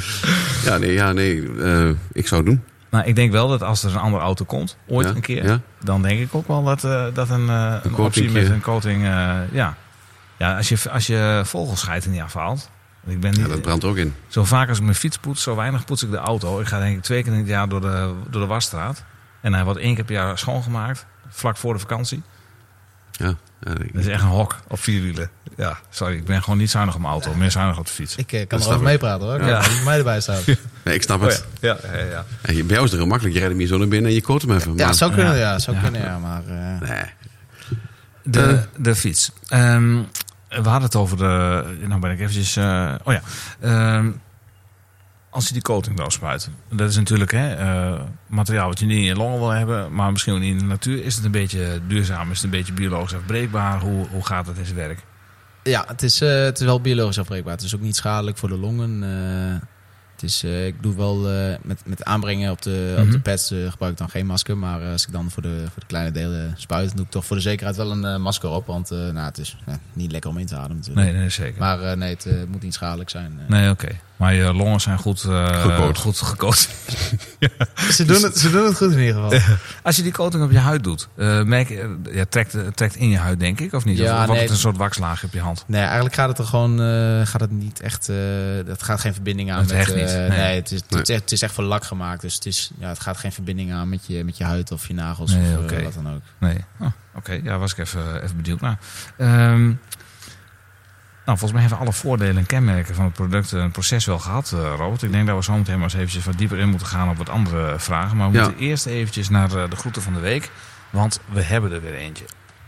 Ik zou het doen. Nou, ik denk wel dat als er een andere auto komt, ooit een keer, dan denk ik ook wel dat een optie met een coating, als je vogelscheid er niet afhaalt. Ik ben niet, dat brandt ook in. Zo vaak als ik mijn fiets poets, zo weinig poets ik de auto. Ik ga denk ik 2 keer in het jaar door de wasstraat. En hij wordt 1 keer per jaar schoongemaakt, vlak voor de vakantie. Ja. Dat is echt een hok op 4 wielen. Ja, sorry, ik ben gewoon niet zuinig op mijn auto, meer zuinig op de fiets. Ik kan erover meepraten hoor. Ja. Als mij erbij staat. Nee, ik snap het. Ja. En bij jou is het heel makkelijk. Je rijdt hem hier zo naar binnen en je coat hem even. Ja, zou kunnen, maar... Nee. De fiets. We hadden het over de... Nou ben ik eventjes... als je die coating nou spuit. Dat is natuurlijk materiaal wat je niet in je longen wil hebben. Maar misschien ook niet in de natuur. Is het een beetje duurzaam? Is het een beetje biologisch afbreekbaar? Hoe gaat het in zijn werk? Ja, het is wel biologisch afbreekbaar. Het is ook niet schadelijk voor de longen. Het Dus ik doe wel met aanbrengen op de pads gebruik ik dan geen masker. Maar als ik dan voor de kleine delen spuit, doe ik toch voor de zekerheid wel een masker op. Want het is niet lekker om in te ademen natuurlijk. Nee, zeker. Maar het moet niet schadelijk zijn. Nee, oké. Maar je longen zijn goed gecoat. Ja. Ze doen het goed in ieder geval. Als je die coating op je huid doet, merk je, trekt in je huid denk ik, of niet? Ja, of wordt het een soort wakslaagje op je hand? Nee, eigenlijk gaat het er gewoon gaat het niet echt. Het gaat geen verbinding aan. Het echt niet. Nee, het is echt voor lak gemaakt. Dus het gaat geen verbinding aan met je huid of je nagels of wat dan ook. Nee. Oké. Ja, was ik even benieuwd naar. Volgens mij hebben we alle voordelen en kenmerken van het product en het proces wel gehad, Robert. Ik denk dat we zo meteen maar eens eventjes wat dieper in moeten gaan op wat andere vragen. Maar we moeten eerst eventjes naar de groeten van de week. Want we hebben er weer eentje.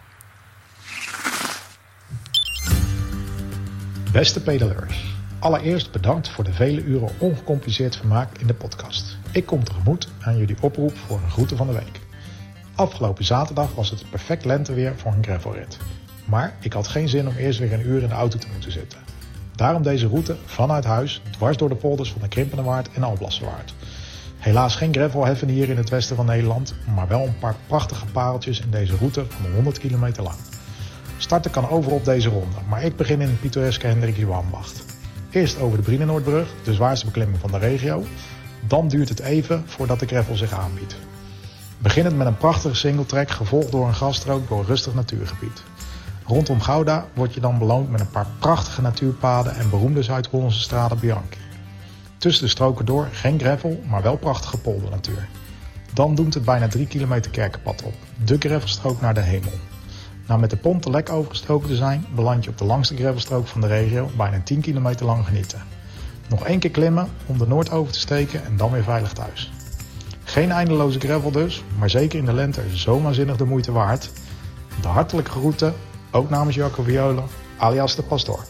Beste pedaleurs, allereerst bedankt voor de vele uren ongecompliceerd vermaak in de podcast. Ik kom tegemoet aan jullie oproep voor een groete van de week. Afgelopen zaterdag was het perfect lenteweer voor een gravelrit. Maar ik had geen zin om eerst weer een uur in de auto te moeten zitten. Daarom deze route vanuit huis, dwars door de polders van de Krimpenerwaard en Alblasserwaard. Helaas geen gravelheffen hier in het westen van Nederland, maar wel een paar prachtige pareltjes in deze route van 100 kilometer lang. Starten kan overal op deze ronde, maar ik begin in het pittoreske Hendrik Johanbacht. Eerst over de Brienenoordbrug, de zwaarste beklimming van de regio. Dan duurt het even voordat de gravel zich aanbiedt. Beginnend met een prachtige singletrack, gevolgd door een grasstrook door een rustig natuurgebied. Rondom Gouda word je dan beloond met een paar prachtige natuurpaden en beroemde Zuid-Hollandse Strade Bianchi. Tussen de stroken door geen gravel, maar wel prachtige poldernatuur. Dan doemt het bijna 3 kilometer Kerkenpad op, de gravelstrook naar de hemel. Na met de pont te lek overgestoken te zijn, beland je op de langste gravelstrook van de regio, bijna 10 kilometer lang genieten. Nog 1 keer klimmen om de Noord over te steken en dan weer veilig thuis. Geen eindeloze gravel dus, maar zeker in de lente zo waanzinnig de moeite waard. De hartelijke groeten, ook namens Jacco Viola, alias de Pastoor.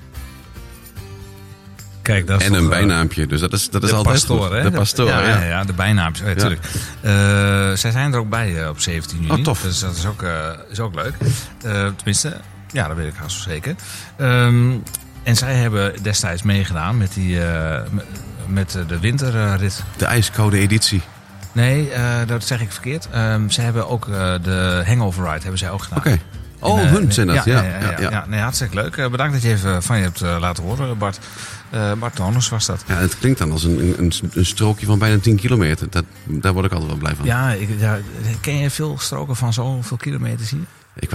Kijk, dat is en toch, een bijnaampje, dus dat is altijd pastoor, goed. Hè? De Pastoor, ja, de bijnaampjes, natuurlijk. Zij zijn er ook bij op 17 juni. Oh, tof. Dus dat is ook leuk. Tenminste, ja, dat weet ik haast zeker. En zij hebben destijds meegedaan met de winterrit. De ijskoude editie. Nee, dat zeg ik verkeerd. Ze hebben ook de Hangover Ride hebben zij ook gedaan. Oké. Hun zijn dat. Ja. Nee, hartstikke leuk. Bedankt dat je even van je hebt laten horen, Bart. Bart Tonus was dat. Ja, het klinkt dan als een strookje van bijna 10 kilometer. Daar word ik altijd wel blij van. Ja, ken je veel stroken van zoveel kilometers hier?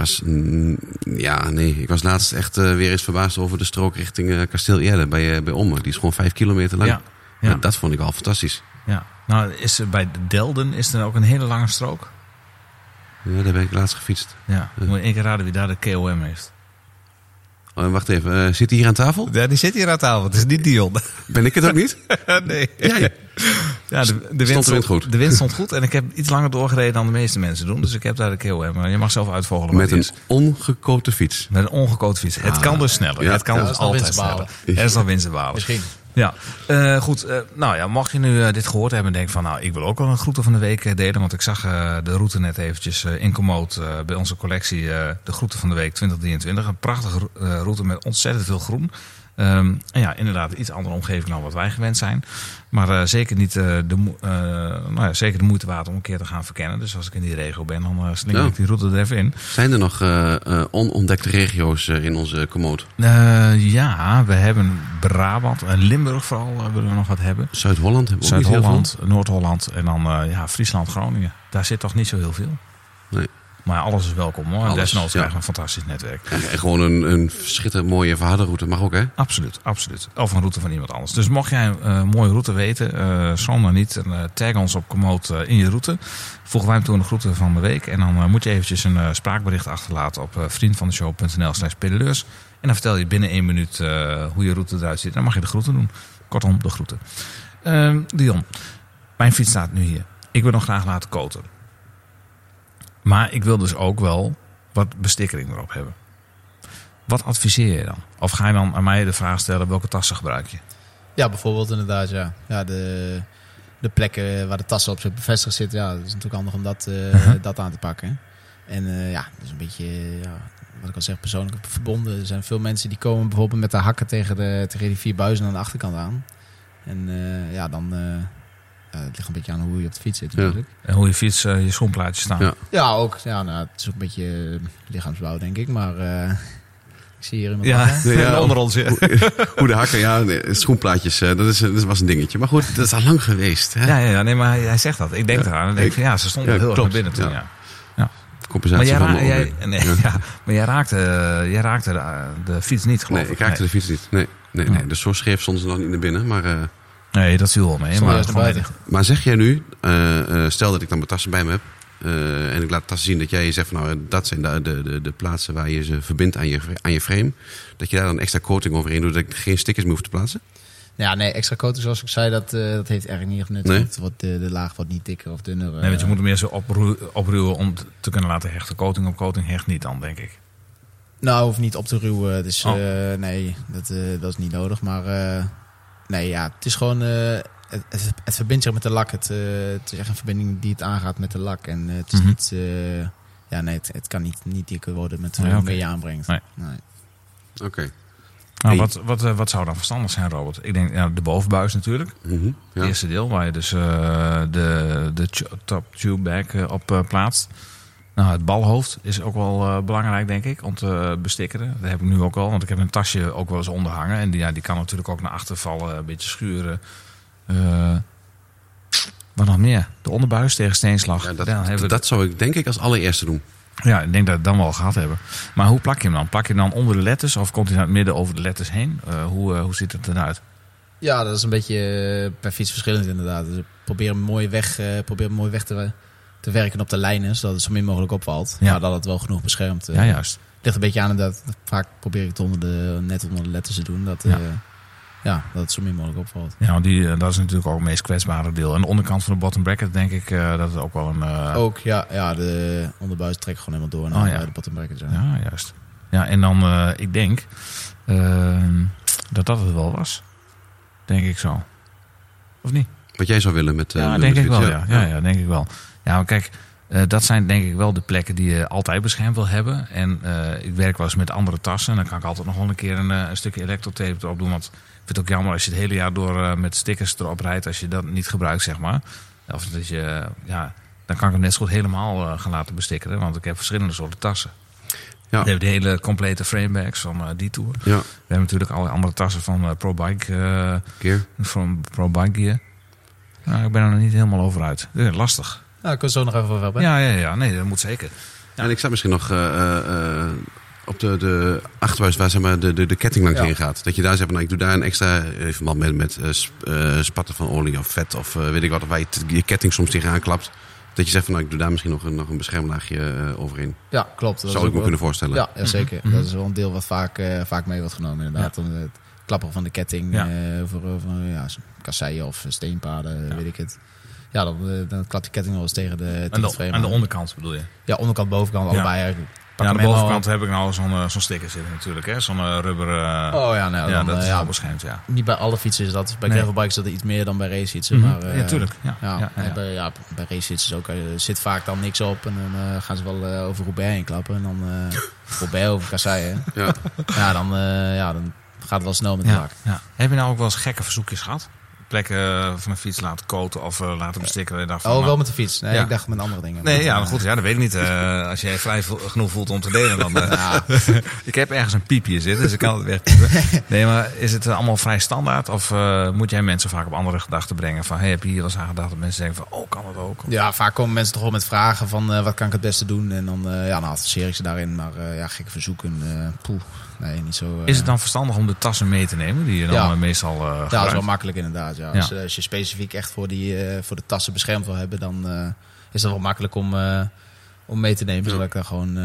Ik was laatst echt weer eens verbaasd over de strook richting Kasteel Erde bij Ommen. Die is gewoon 5 kilometer lang. Ja. Dat vond ik al fantastisch. Ja. Nou, bij Delden is er ook een hele lange strook. Ja, daar ben ik laatst gefietst. Ja, moet je 1 keer raden wie daar de KOM heeft. Oh, wacht even, zit hij hier aan tafel? Ja, die zit hier aan tafel. Het is niet Dion. Ben ik het ook niet? Nee. Ja, de wind stond goed en ik heb iets langer doorgereden dan de meeste mensen doen. Dus ik heb daar de KOM. Maar je mag zelf uitvogelen. Met een ongekote fiets. Met een ongekote fiets. Het kan dus sneller. Ja. Het kan dus altijd sneller. Er is nog winst te behalen. Misschien. Ja, goed. Mocht je nu dit gehoord hebben en denken van, ik wil ook wel een groeten van de week delen. Want ik zag de route net eventjes in Komoot bij onze collectie. De groeten van de week 2023. Een prachtige route met ontzettend veel groen. Inderdaad, iets andere omgeving dan wat wij gewend zijn. Maar zeker niet zeker de moeite waard om een keer te gaan verkennen. Dus als ik in die regio ben, dan slinger ik die route er even in. Zijn er nog onontdekte regio's in onze Komoot? Ja, we hebben Brabant en Limburg vooral willen we nog wat hebben. Zuid-Holland hebben we ook Zuid-Holland, Noord-Holland en dan Friesland, Groningen. Daar zit toch niet zo heel veel. Nee. Maar alles is welkom hoor. Alles, desnoods krijgen we een fantastisch netwerk. En gewoon een schitterend mooie verhardenroute mag ook, hè? Absoluut. Of een route van iemand anders. Dus mocht jij een mooie route weten, schroom dan niet. Tag ons op Komoot in je route. Voegen wij hem toe in de groeten van de week. En dan moet je eventjes een spraakbericht achterlaten op vriendvandeshow.nl/pedaleurs. En dan vertel je binnen 1 minuut hoe je route eruit ziet. Dan mag je de groeten doen. Kortom, de groeten. Dion, mijn fiets staat nu hier. Ik wil nog graag laten coaten. Maar ik wil dus ook wel wat bestikkering erop hebben. Wat adviseer je dan? Of ga je dan aan mij de vraag stellen, welke tassen gebruik je? Ja, bijvoorbeeld inderdaad, ja. Ja, de plekken waar de tassen op bevestigd zitten, ja, dat is natuurlijk handig om dat aan te pakken. En dat is een beetje, wat ik al zeg, persoonlijk verbonden. Er zijn veel mensen die komen bijvoorbeeld met de hakken tegen die 4 buizen aan de achterkant aan. En dan... het ligt een beetje aan hoe je op de fiets zit natuurlijk. En hoe je fiets, je schoenplaatjes staan. Ja, ook. Ja, het is ook een beetje lichaamsbouw, denk ik. Maar ik zie hier iemand onder ons. Ja. Hoe de hakken, schoenplaatjes, dat was een dingetje. Maar goed, dat is al lang geweest. Hè? Ja, nee, maar hij zegt dat. Ik denk eraan. En denk van, ze stonden heel erg naar binnen toen. Ja. Compensatie maar jij raakte de fiets niet, geloof ik. Nee, ik raakte de fiets niet. Nee. Dus zo scheef stonden ze nog niet naar binnen. Maar, nee, dat viel wel mee. Maar zeg jij nu, stel dat ik dan mijn tassen bij me heb. En ik laat de tassen zien dat jij zegt van nou, dat zijn de plaatsen waar je ze verbindt aan je frame. Dat je daar dan extra coating overheen doet, dat ik geen stickers meer hoef te plaatsen? Ja, nee, extra coating zoals ik zei, dat heeft eigenlijk niet genut. Nee? De laag wordt niet dikker of dunner. Nee, want je moet hem eerst opruwen om te kunnen laten hechten. Coating op coating hecht niet dan, denk ik. Nou, hoeft niet op te ruwen. Dus nee, dat is niet nodig. Maar het is gewoon... Het verbindt zich met de lak. Het is echt een verbinding die het aangaat met de lak. En het is niet... het kan niet dikker worden met hoe meer je aanbrengt. Nee. Oké. Nou, wat zou dan verstandig zijn, Robert? Ik denk de bovenbuis natuurlijk. Mm-hmm, Het eerste deel waar je dus de top tube bag op plaatst. Nou, het balhoofd is ook wel belangrijk, denk ik, om te bestikkeren. Dat heb ik nu ook al, want ik heb een tasje ook wel eens onderhangen. En die kan natuurlijk ook naar achter vallen, een beetje schuren. Wat nog meer? De onderbuis tegen steenslag. Ja, dat zou ik denk ik als allereerste doen. Ja, ik denk dat we het dan wel gehad hebben. Maar hoe plak je hem dan? Plak je hem dan onder de letters of komt hij naar het midden over de letters heen? Hoe ziet het eruit? Ja, dat is een beetje per fiets verschillend inderdaad. Dus probeer hem mooi weg te werken op de lijnen, zodat het zo min mogelijk opvalt. Ja. Maar dat het wel genoeg beschermt. Ja, juist. Het ligt een beetje aan dat vaak probeer ik het net onder de letters te doen. Dat het zo min mogelijk opvalt. Ja, want dat is natuurlijk ook het meest kwetsbare deel. En de onderkant van de bottom bracket denk ik dat het ook wel een... Ook, ja, de onderbuis trekt gewoon helemaal door naar de bottom bracket. Ja, juist. Ja, en dan, ik denk dat het wel was. Denk ik zo. Of niet? Wat jij zou willen met... Ja, denk ik wel, ja, denk ik wel. Ja, maar kijk, dat zijn denk ik wel de plekken die je altijd beschermd wil hebben. En ik werk wel eens met andere tassen. En dan kan ik altijd nog wel een keer een stukje elektrotape erop doen. Want ik vind het ook jammer als je het hele jaar door met stickers erop rijdt. Als je dat niet gebruikt, zeg maar. Of dat je, dan kan ik hem net zo goed helemaal gaan laten bestikkeren. Want ik heb verschillende soorten tassen. Ja. We hebben de hele complete framebags van Detour. Ja. We hebben natuurlijk alle andere tassen van ProBike Gear. Van ProBike Gear. Nou, ik ben er nog niet helemaal over uit. Lastig. Nou, ik kan zo nog even over hebben. Ja. Nee, dat moet zeker. Ja. En ik zat misschien nog op de achterbuis waar zeg maar, de ketting langs heen gaat. Dat je daar zegt, ik doe daar een extra verband met spatten van olie of vet of weet ik wat. Waar je ketting soms tegenaan klapt. Dat je zegt van ik doe daar misschien nog een beschermlaagje overheen. Ja, klopt. Dat zou ik me kunnen voorstellen. Ja, zeker. Mm-hmm. Dat is wel een deel wat vaak mee wordt genomen inderdaad. Ja. Het klappen van de ketting over kasseien of steenpaden, weet ik het. Ja, dan klapt de ketting wel eens tegen de frame. Aan de onderkant bedoel je? Ja, onderkant, bovenkant, allebei eigenlijk. Aan de bovenkant heb ik nou zo'n sticker zitten natuurlijk, hè? Zo'n rubber... dat is wel beschermd, ja. Niet bij alle fietsen is dat. Bij gravelbikes is dat iets meer dan bij racefietsen. Mm-hmm. Maar, ja, tuurlijk. Bij racefietsen ook. zit vaak dan niks op. En dan gaan ze wel over Roubaix heen klappen. En dan Roubaix over kasseien. Dan gaat het wel snel met de lak. Ja. Heb je nou ook wel eens gekke verzoekjes gehad? Plekken van een fiets laten coaten of laten bestikkeren. Wel met de fiets. Nee, ik dacht met andere dingen. Nee, goed. Ja, dat weet ik niet. Als jij vrij genoeg voelt om te delen, dan... Ik heb ergens een piepje zitten, dus ik kan het wegpiepen. Nee, maar is het allemaal vrij standaard? Of moet jij mensen vaak op andere gedachten brengen? Van, heb je hier wel eens aan gedacht dat mensen denken van, kan het ook? Ja, vaak komen mensen toch wel met vragen van, wat kan ik het beste doen? En dan adviseer ik ze daarin. Maar gekke verzoeken, nee, niet zo. Is het dan verstandig om de tassen mee te nemen, die je dan meestal gebruikt? Ja, dat is wel makkelijk inderdaad. Ja. Als je specifiek echt voor de tassen beschermd wil hebben, dan is dat wel makkelijk om mee te nemen. Zodat ik daar gewoon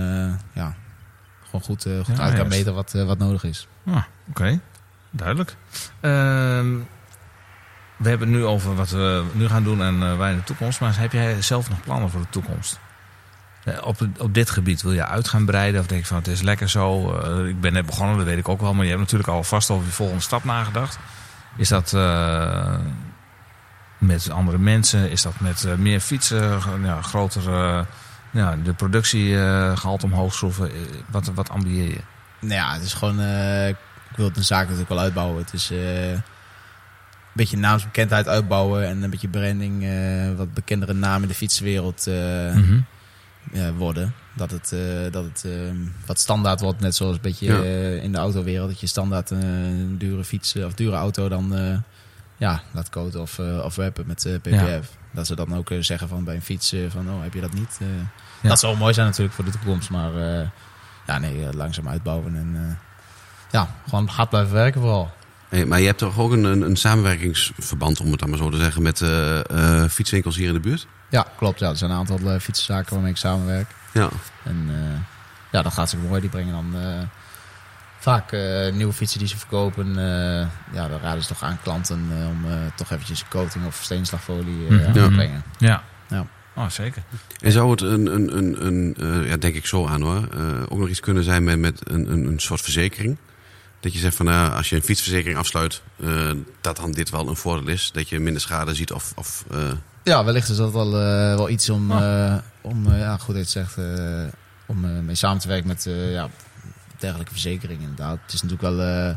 goed uit kan meten wat nodig is. Oké. Duidelijk. We hebben het nu over wat we nu gaan doen en wij in de toekomst. Maar heb jij zelf nog plannen voor de toekomst? Op dit gebied wil je uit gaan breiden? Of denk je van het is lekker zo? Ik ben net begonnen, dat weet ik ook wel. Maar je hebt natuurlijk al vast over je volgende stap nagedacht. Is dat met andere mensen? Is dat met meer fietsen? Groter de productiegehalte omhoog schroeven? Wat ambieer je? Nou ja, het is gewoon... ik wil het een zaak natuurlijk wel uitbouwen. Het is... beetje naamsbekendheid uitbouwen en een beetje branding, wat bekendere namen in de fietswereld worden. Dat het wat standaard wordt, net zoals een beetje in de autowereld. Dat je standaard een dure fiets of dure auto dan laat coaten of rappen met PPF. Ja. Dat ze dan ook zeggen van bij een fiets van heb je dat niet? Dat zou mooi zijn natuurlijk voor de toekomst. Maar langzaam uitbouwen en gewoon hard blijven werken vooral. Hey, maar je hebt toch ook een samenwerkingsverband, om het dan maar zo te zeggen, met fietswinkels hier in de buurt? Ja, klopt. Ja. Er zijn een aantal fietszaken waarmee ik samenwerk. Ja. En dat gaat hartstikke mooi. Die brengen dan vaak nieuwe fietsen die ze verkopen. Dan raden ze toch aan klanten om toch eventjes een coating of steenslagfolie aan te brengen. Ja. Oh, zeker. En zou het denk ik zo aan hoor, ook nog iets kunnen zijn met een soort verzekering? Dat je zegt van als je een fietsverzekering afsluit, dat dan dit wel een voordeel is. Dat je minder schade ziet of Ja, wellicht is dat wel iets om goed dat je het zegt, om mee samen te werken met dergelijke verzekeringen inderdaad. Het is natuurlijk wel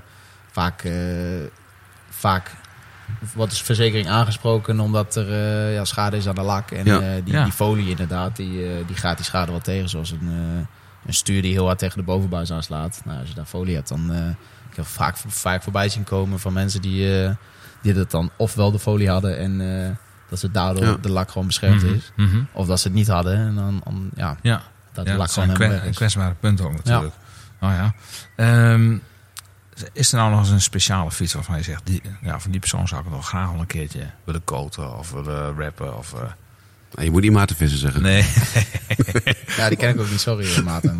vaak wordt de verzekering aangesproken omdat er schade is aan de lak. En die folie inderdaad, die gaat die schade wel tegen. Zoals een stuur die heel hard tegen de bovenbuis aanslaat. Nou, als je daar folie hebt, dan ik heb vaak voorbij zien komen van mensen die dat dan ofwel de folie hadden en dat ze daardoor de lak gewoon beschermd is. Mm-hmm. Of dat ze het niet hadden en dan dat de lak gewoon helemaal weg is. Een kwetsbare punt ook natuurlijk. Ja. Oh, ja. Is er nou nog eens een speciale fiets waarvan je zegt, van die persoon zou ik het nog graag wel een keertje willen coaten of willen rappen? Of, Je moet niet Maarten Visser zeggen. Nee. Ja, die ken ik ook niet, sorry Maarten.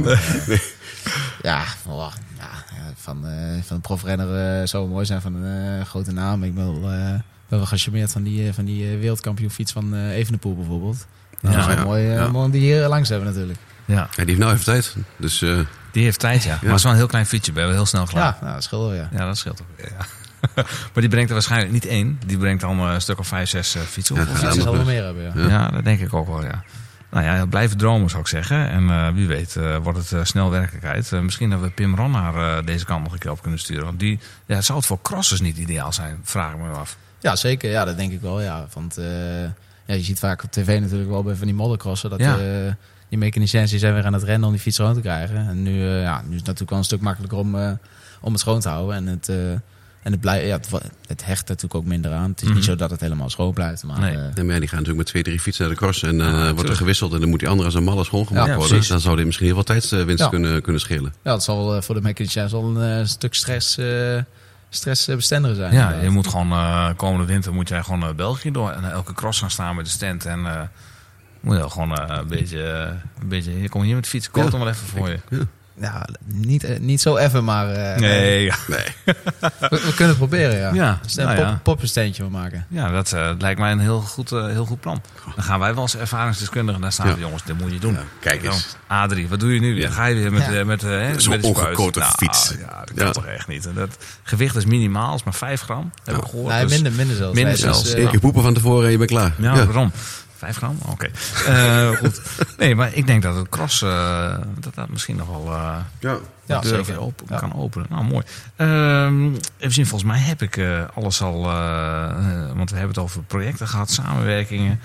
Van een profrenner zou mooi zijn, van een grote naam. Ik ben wel gecharmeerd van die wereldkampioenfiets van Evenepoel bijvoorbeeld. Dat is wel mooi om die hier langs te hebben natuurlijk. Ja, die heeft nou even tijd. Dus, die heeft tijd, ja. Maar het is wel een heel klein fietsje, ben je heel snel klaar. Ja, dat scheelt wel, ja. Ja, dat scheelt ook weer, ja. Maar die brengt er waarschijnlijk niet één. Die brengt dan een stuk of 5, 6 fietsen op. Ja, fietsen zal wel meer hebben, ja, dat denk ik ook wel, ja. Nou ja, blijven dromen zou ik zeggen. En wie weet wordt het snel werkelijkheid. Misschien dat we Pim Ronnaar deze kant nog een keer op kunnen sturen. Want zou het voor crossers niet ideaal zijn? Vraag ik me af. Ja, zeker. Ja, dat denk ik wel, ja. Want je ziet vaak op tv natuurlijk wel bij van die moddercrossen dat die mechaniciëns zijn weer aan het rennen om die fiets schoon te krijgen. En nu is het natuurlijk wel een stuk makkelijker om het schoon te houden. En het hecht natuurlijk ook minder aan. Het is niet zo dat het helemaal schoon blijft. Maar, maar die gaan natuurlijk met 2, 3 fietsen naar de cross. En wordt er gewisseld. En dan moet die andere als een malle schoongemaakt worden. Precies. Dan zou die misschien heel veel tijdswinst kunnen schelen. Ja, dat zal voor de mechaniciëns wel een stuk stressbestendiger zijn. Ja, inderdaad. je moet gewoon komende winter moet jij gewoon België door. En elke cross gaan staan met de stand. En moet je gewoon een beetje... Je komt hier met de fiets. Koop hem wel even voor je. Ja. Ja, niet zo even, maar... Nee. We kunnen het proberen, ja. Een poppensteentje van maken. Ja, dat lijkt mij een heel goed plan. Dan gaan wij wel als ervaringsdeskundigen daar staan. Jongens, dit moet je doen. Ja, kijk eens. Adrie, wat doe je nu? Ja. Ga je weer met zo'n ongekote fiets. Ja, dat kan toch echt niet. Dat gewicht is minimaal, is maar 5 gram. Heb ik gehoord. Nee, dus minder zelfs. Minder zelfs. Dus, Eén keer poepen van tevoren en je bent klaar. Ja, waarom? 5 gram? Oké. Goed. Nee, maar ik denk dat het cross dat misschien nog wel de deur weer kan openen. Nou, mooi. Even zien, volgens mij heb ik alles al... want we hebben het over projecten gehad, samenwerkingen.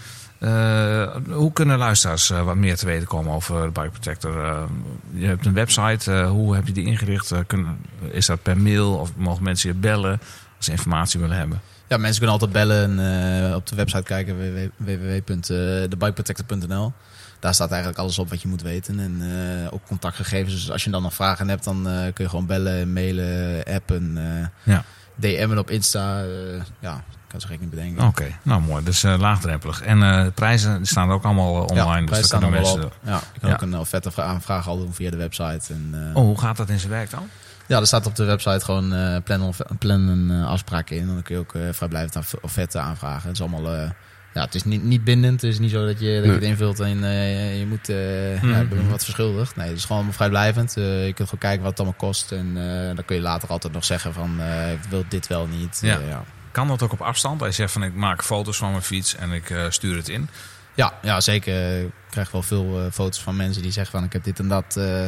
Hoe kunnen luisteraars wat meer te weten komen over de Bike Protector? Je hebt een website. Hoe heb je die ingericht? Is dat per mail of mogen mensen je bellen als ze informatie willen hebben? Ja, mensen kunnen altijd bellen en op de website kijken www.thebikeprotector.nl. Daar staat eigenlijk alles op wat je moet weten en ook contactgegevens. Dus als je dan nog vragen hebt, dan kun je gewoon bellen, mailen, appen, DM'en op Insta. Kan ze gek niet bedenken. Oké, nou mooi. Dus laagdrempelig. En de prijzen staan er ook allemaal online. Ja, dus staan er wel op. Ja, je kan ook een offerte aanvraag al doen via de website. En, hoe gaat dat in zijn werk dan? Ja, er staat op de website gewoon plan een afspraak in. En dan kun je ook vrijblijvend offerte aanvragen. Het is allemaal... het is niet bindend. Het is niet zo dat je het invult en je moet ik ben wat verschuldigd. Nee, het is gewoon vrijblijvend. Je kunt gewoon kijken wat het allemaal kost. En dan kun je later altijd nog zeggen van ik wil dit wel niet. Ja. Kan dat ook op afstand? Als je zegt van ik maak foto's van mijn fiets en ik stuur het in. Ja, zeker. Ik krijg wel veel foto's van mensen die zeggen van ik heb dit en dat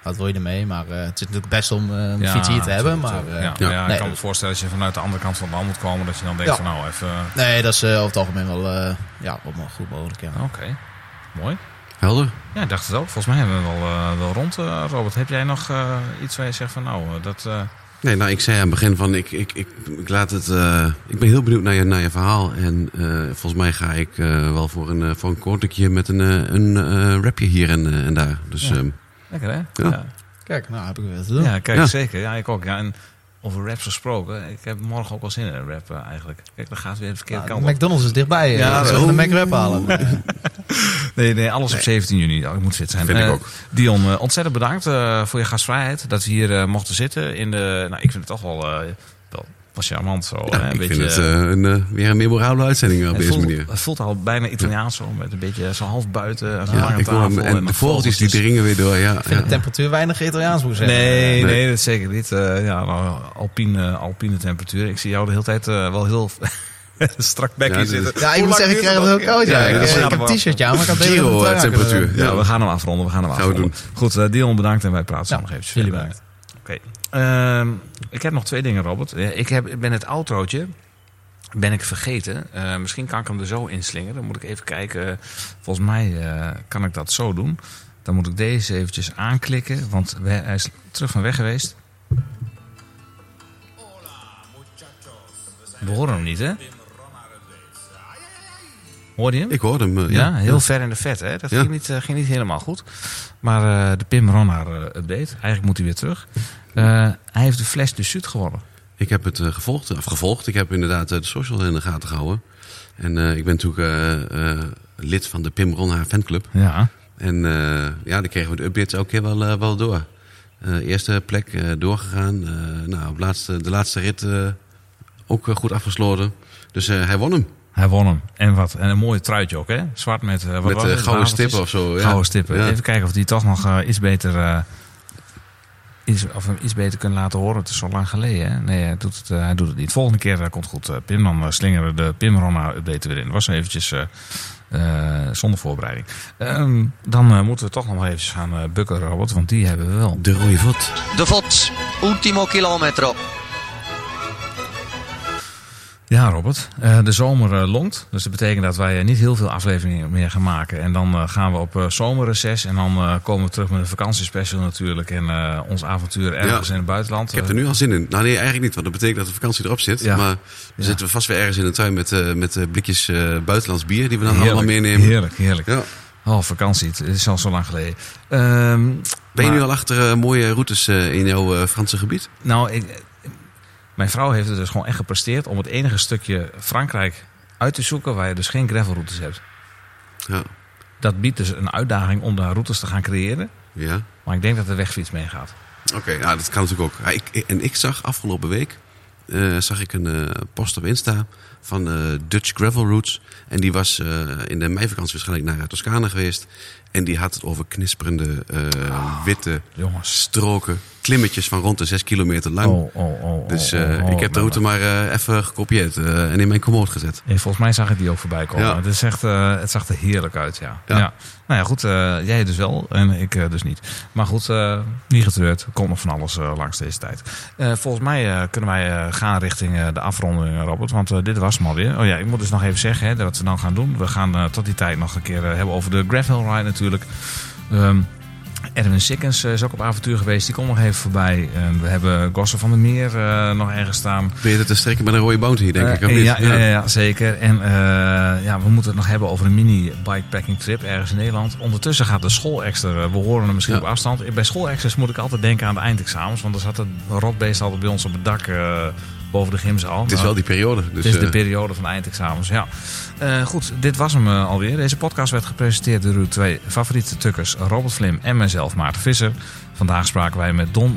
Wat wil je ermee? Maar het is natuurlijk best om een fiets hier te hebben. Maar, ik kan me voorstellen als je vanuit de andere kant van het land moet komen, dat je dan denkt van nou even... Nee, dat is over het algemeen wel goed mogelijk. Ja. Oké, mooi. Helder. Ja, ik dacht het ook. Volgens mij hebben we wel rond. Robert, heb jij nog iets waar je zegt van nou, dat... Nee, nou, ik zei aan het begin van, ik laat het... ik ben heel benieuwd naar je verhaal. En volgens mij ga ik wel voor een kortekje met een rapje hier en daar. Dus, lekker, hè? Ja. Kijk, nou heb ik weer te doen. Ja, kijk, zeker. Ja, ik ook. Ja, en over raps gesproken. Ik heb morgen ook wel zin in een rap eigenlijk. Kijk, dat gaat weer de verkeerde kant op. McDonald's is dichtbij. Ja, we gaan de McRap halen. Nee, alles op 17 juni. Ik moet fit zijn. Vind ik ook. Dion, ontzettend bedankt voor je gastvrijheid. Dat we hier mochten zitten. Ik vind het toch wel charmant zo. Ja, ik vind het weer een memorabele uitzending op deze manier. Het voelt al bijna Italiaans zo. Met een beetje zo half buiten. En de vogeltjes die dringen weer door. Ja, ik vind de temperatuur weinig Italiaans moet zeggen. Nee, dat is zeker niet. Alpine temperatuur. Ik zie jou de hele tijd wel heel... strak bekje zitten. Ja, ik moet zeggen, ik krijg het heel koud. Ja. Ik heb een t-shirtje aan, maar ik had Giro temperatuur. Ja, we gaan hem afronden. Gaan we doen. Goed, Dion bedankt en wij praten zo nog eventjes. Jullie bedankt. Oké. Ik heb nog 2 dingen, Robert. Ik ben het outrootje vergeten. Misschien kan ik hem er zo inslingen. Dan moet ik even kijken. Volgens mij kan ik dat zo doen. Dan moet ik deze eventjes aanklikken, want hij is terug van weg geweest. We horen hem niet, hè? Hoorde je hem? Ik hoorde hem, ja. Heel ver in de vet, hè? Dat ging niet helemaal goed. Maar de Pim Ronhaar update, eigenlijk moet hij weer terug. Hij heeft de Flash du Sud gewonnen. Ik heb het gevolgd. Ik heb inderdaad de social in de gaten gehouden. En ik ben natuurlijk lid van de Pim Ronhaar fanclub. Ja. En dan kregen we de updates elke keer wel door. Eerste plek doorgegaan. Op de laatste rit ook goed afgesloten. Dus hij won hem. Hij won hem. En wat? En een mooie truitje ook, hè? Zwart met gouden stippen of zo. Ja. Gouden stippen. Ja. Even kijken of die toch nog iets beter kunnen laten horen. Het is zo lang geleden, hè? Nee, hij doet het niet. Volgende keer komt goed. Pim, dan slingeren de Pim Ronhaar update weer in. Dat was eventjes zonder voorbereiding. Dan moeten we toch nog eventjes gaan bukken, Robert. Want die hebben we wel. De rode vod. De vod. Ultimo kilometro. Ja, Robert. De zomer longt. Dus dat betekent dat wij niet heel veel afleveringen meer gaan maken. En dan gaan we op zomerreces. En dan komen we terug met een vakantiespecial natuurlijk. En ons avontuur ergens in het buitenland. Ik heb er nu al zin in. Nou nee, eigenlijk niet. Want dat betekent dat de vakantie erop zit. Ja. Maar dan zitten we vast weer ergens in een tuin met blikjes buitenlands bier. Die we dan allemaal meenemen. Heerlijk. Ja. Oh, vakantie. Het is al zo lang geleden. Ben je nu al achter mooie routes in jouw Franse gebied? Nou, mijn vrouw heeft het dus gewoon echt gepresteerd om het enige stukje Frankrijk uit te zoeken waar je dus geen gravelroutes hebt. Ja. Dat biedt dus een uitdaging om daar routes te gaan creëren. Ja. Maar ik denk dat de wegfiets meegaat. Oké, dat kan natuurlijk ook. Ik zag afgelopen week een post op Insta van Dutch Gravel Routes. En die was in de meivakantie waarschijnlijk naar Toscane geweest. En die had het over knisperende witte stroken. Klimmetjes van rond de 6 kilometer lang. Dus ik heb de route maar even gekopieerd en in mijn commode gezet. Ja, volgens mij zag ik die ook voorbij komen. Ja. Het zag er heerlijk uit, ja. Nou ja, goed. Jij dus wel en ik dus niet. Maar goed, niet getreurd. Er komt nog van alles langs deze tijd. Volgens mij kunnen wij gaan richting de afronding, Robert. Want dit was hem alweer. Oh ja, ik moet dus nog even zeggen hè, wat we dan gaan doen. We gaan tot die tijd nog een keer hebben over de gravel ride natuurlijk. Erwin Sikkens is ook op avontuur geweest. Die komt nog even voorbij. We hebben Gosse van der Meer nog ergens staan. Ben je dat te strekken met een rode bounty, denk ik? Of niet? Ja, zeker. En we moeten het nog hebben over een mini-bikepacking trip ergens in Nederland. Ondertussen gaat de schoolexter. We horen hem misschien op afstand. Bij schoolexters moet ik altijd denken aan de eindexamens. Want er zat een rotbeest altijd bij ons op het dak boven de gymzaal. Het is wel die periode. Dus, het is de periode van de eindexamens, ja. Goed, dit was hem alweer. Deze podcast werd gepresenteerd door uw 2 favoriete tukkers, Robert Vlim en mijzelf, Maarten Visser. Vandaag spraken wij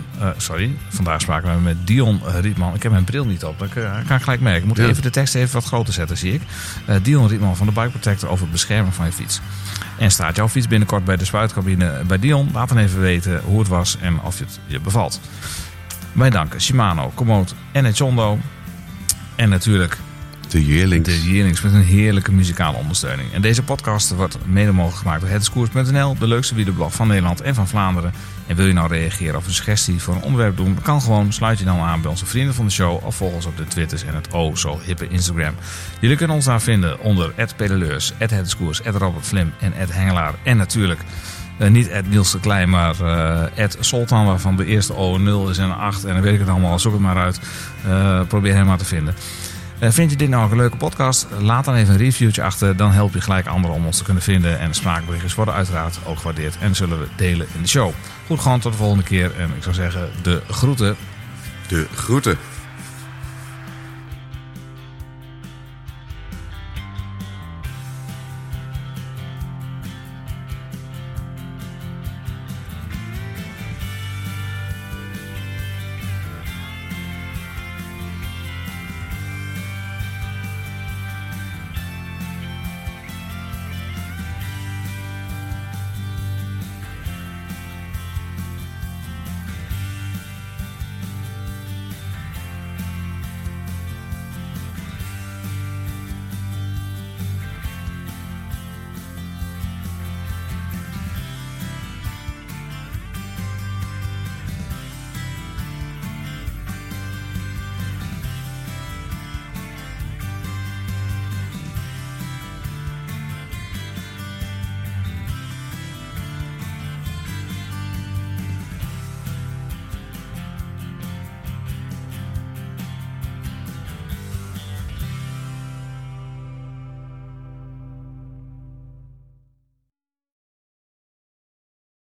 met Dion Rietman. Ik heb mijn bril niet op, dat kan ik gelijk merken. Ik moet even de tekst even wat groter zetten, zie ik. Dion Rietman van de Bike Protector over het beschermen van je fiets. En staat jouw fiets binnenkort bij de spuitcabine bij Dion? Laat dan even weten hoe het was en of het je bevalt. Wij danken Shimano, Komoot en Etchondo. En natuurlijk De Yearlings. De Yearlings met een heerlijke muzikale ondersteuning. En deze podcast wordt mede mogelijk gemaakt door hetdiscours.nl, de leukste wielerblog van Nederland en van Vlaanderen. En wil je nou reageren of een suggestie voor een onderwerp doen, kan gewoon. Sluit je dan aan bij onze vrienden van de show of volg ons op de Twitters en het zo hippe Instagram. Jullie kunnen ons daar vinden onder @pedaleurs, @hetdiscours, @robertflim en @hengelaar. En natuurlijk niet @Niels de Klein, maar @Soltan, waarvan de eerste O 0 is en 8. En dan weet ik het allemaal, zoek het maar uit. Probeer hem maar te vinden. Vind je dit nou ook een leuke podcast? Laat dan even een reviewtje achter. Dan help je gelijk anderen om ons te kunnen vinden. En de spraakberichtjes worden uiteraard ook gewaardeerd. En zullen we delen in de show. Goed, gewoon tot de volgende keer. En ik zou zeggen, de groeten. De groeten.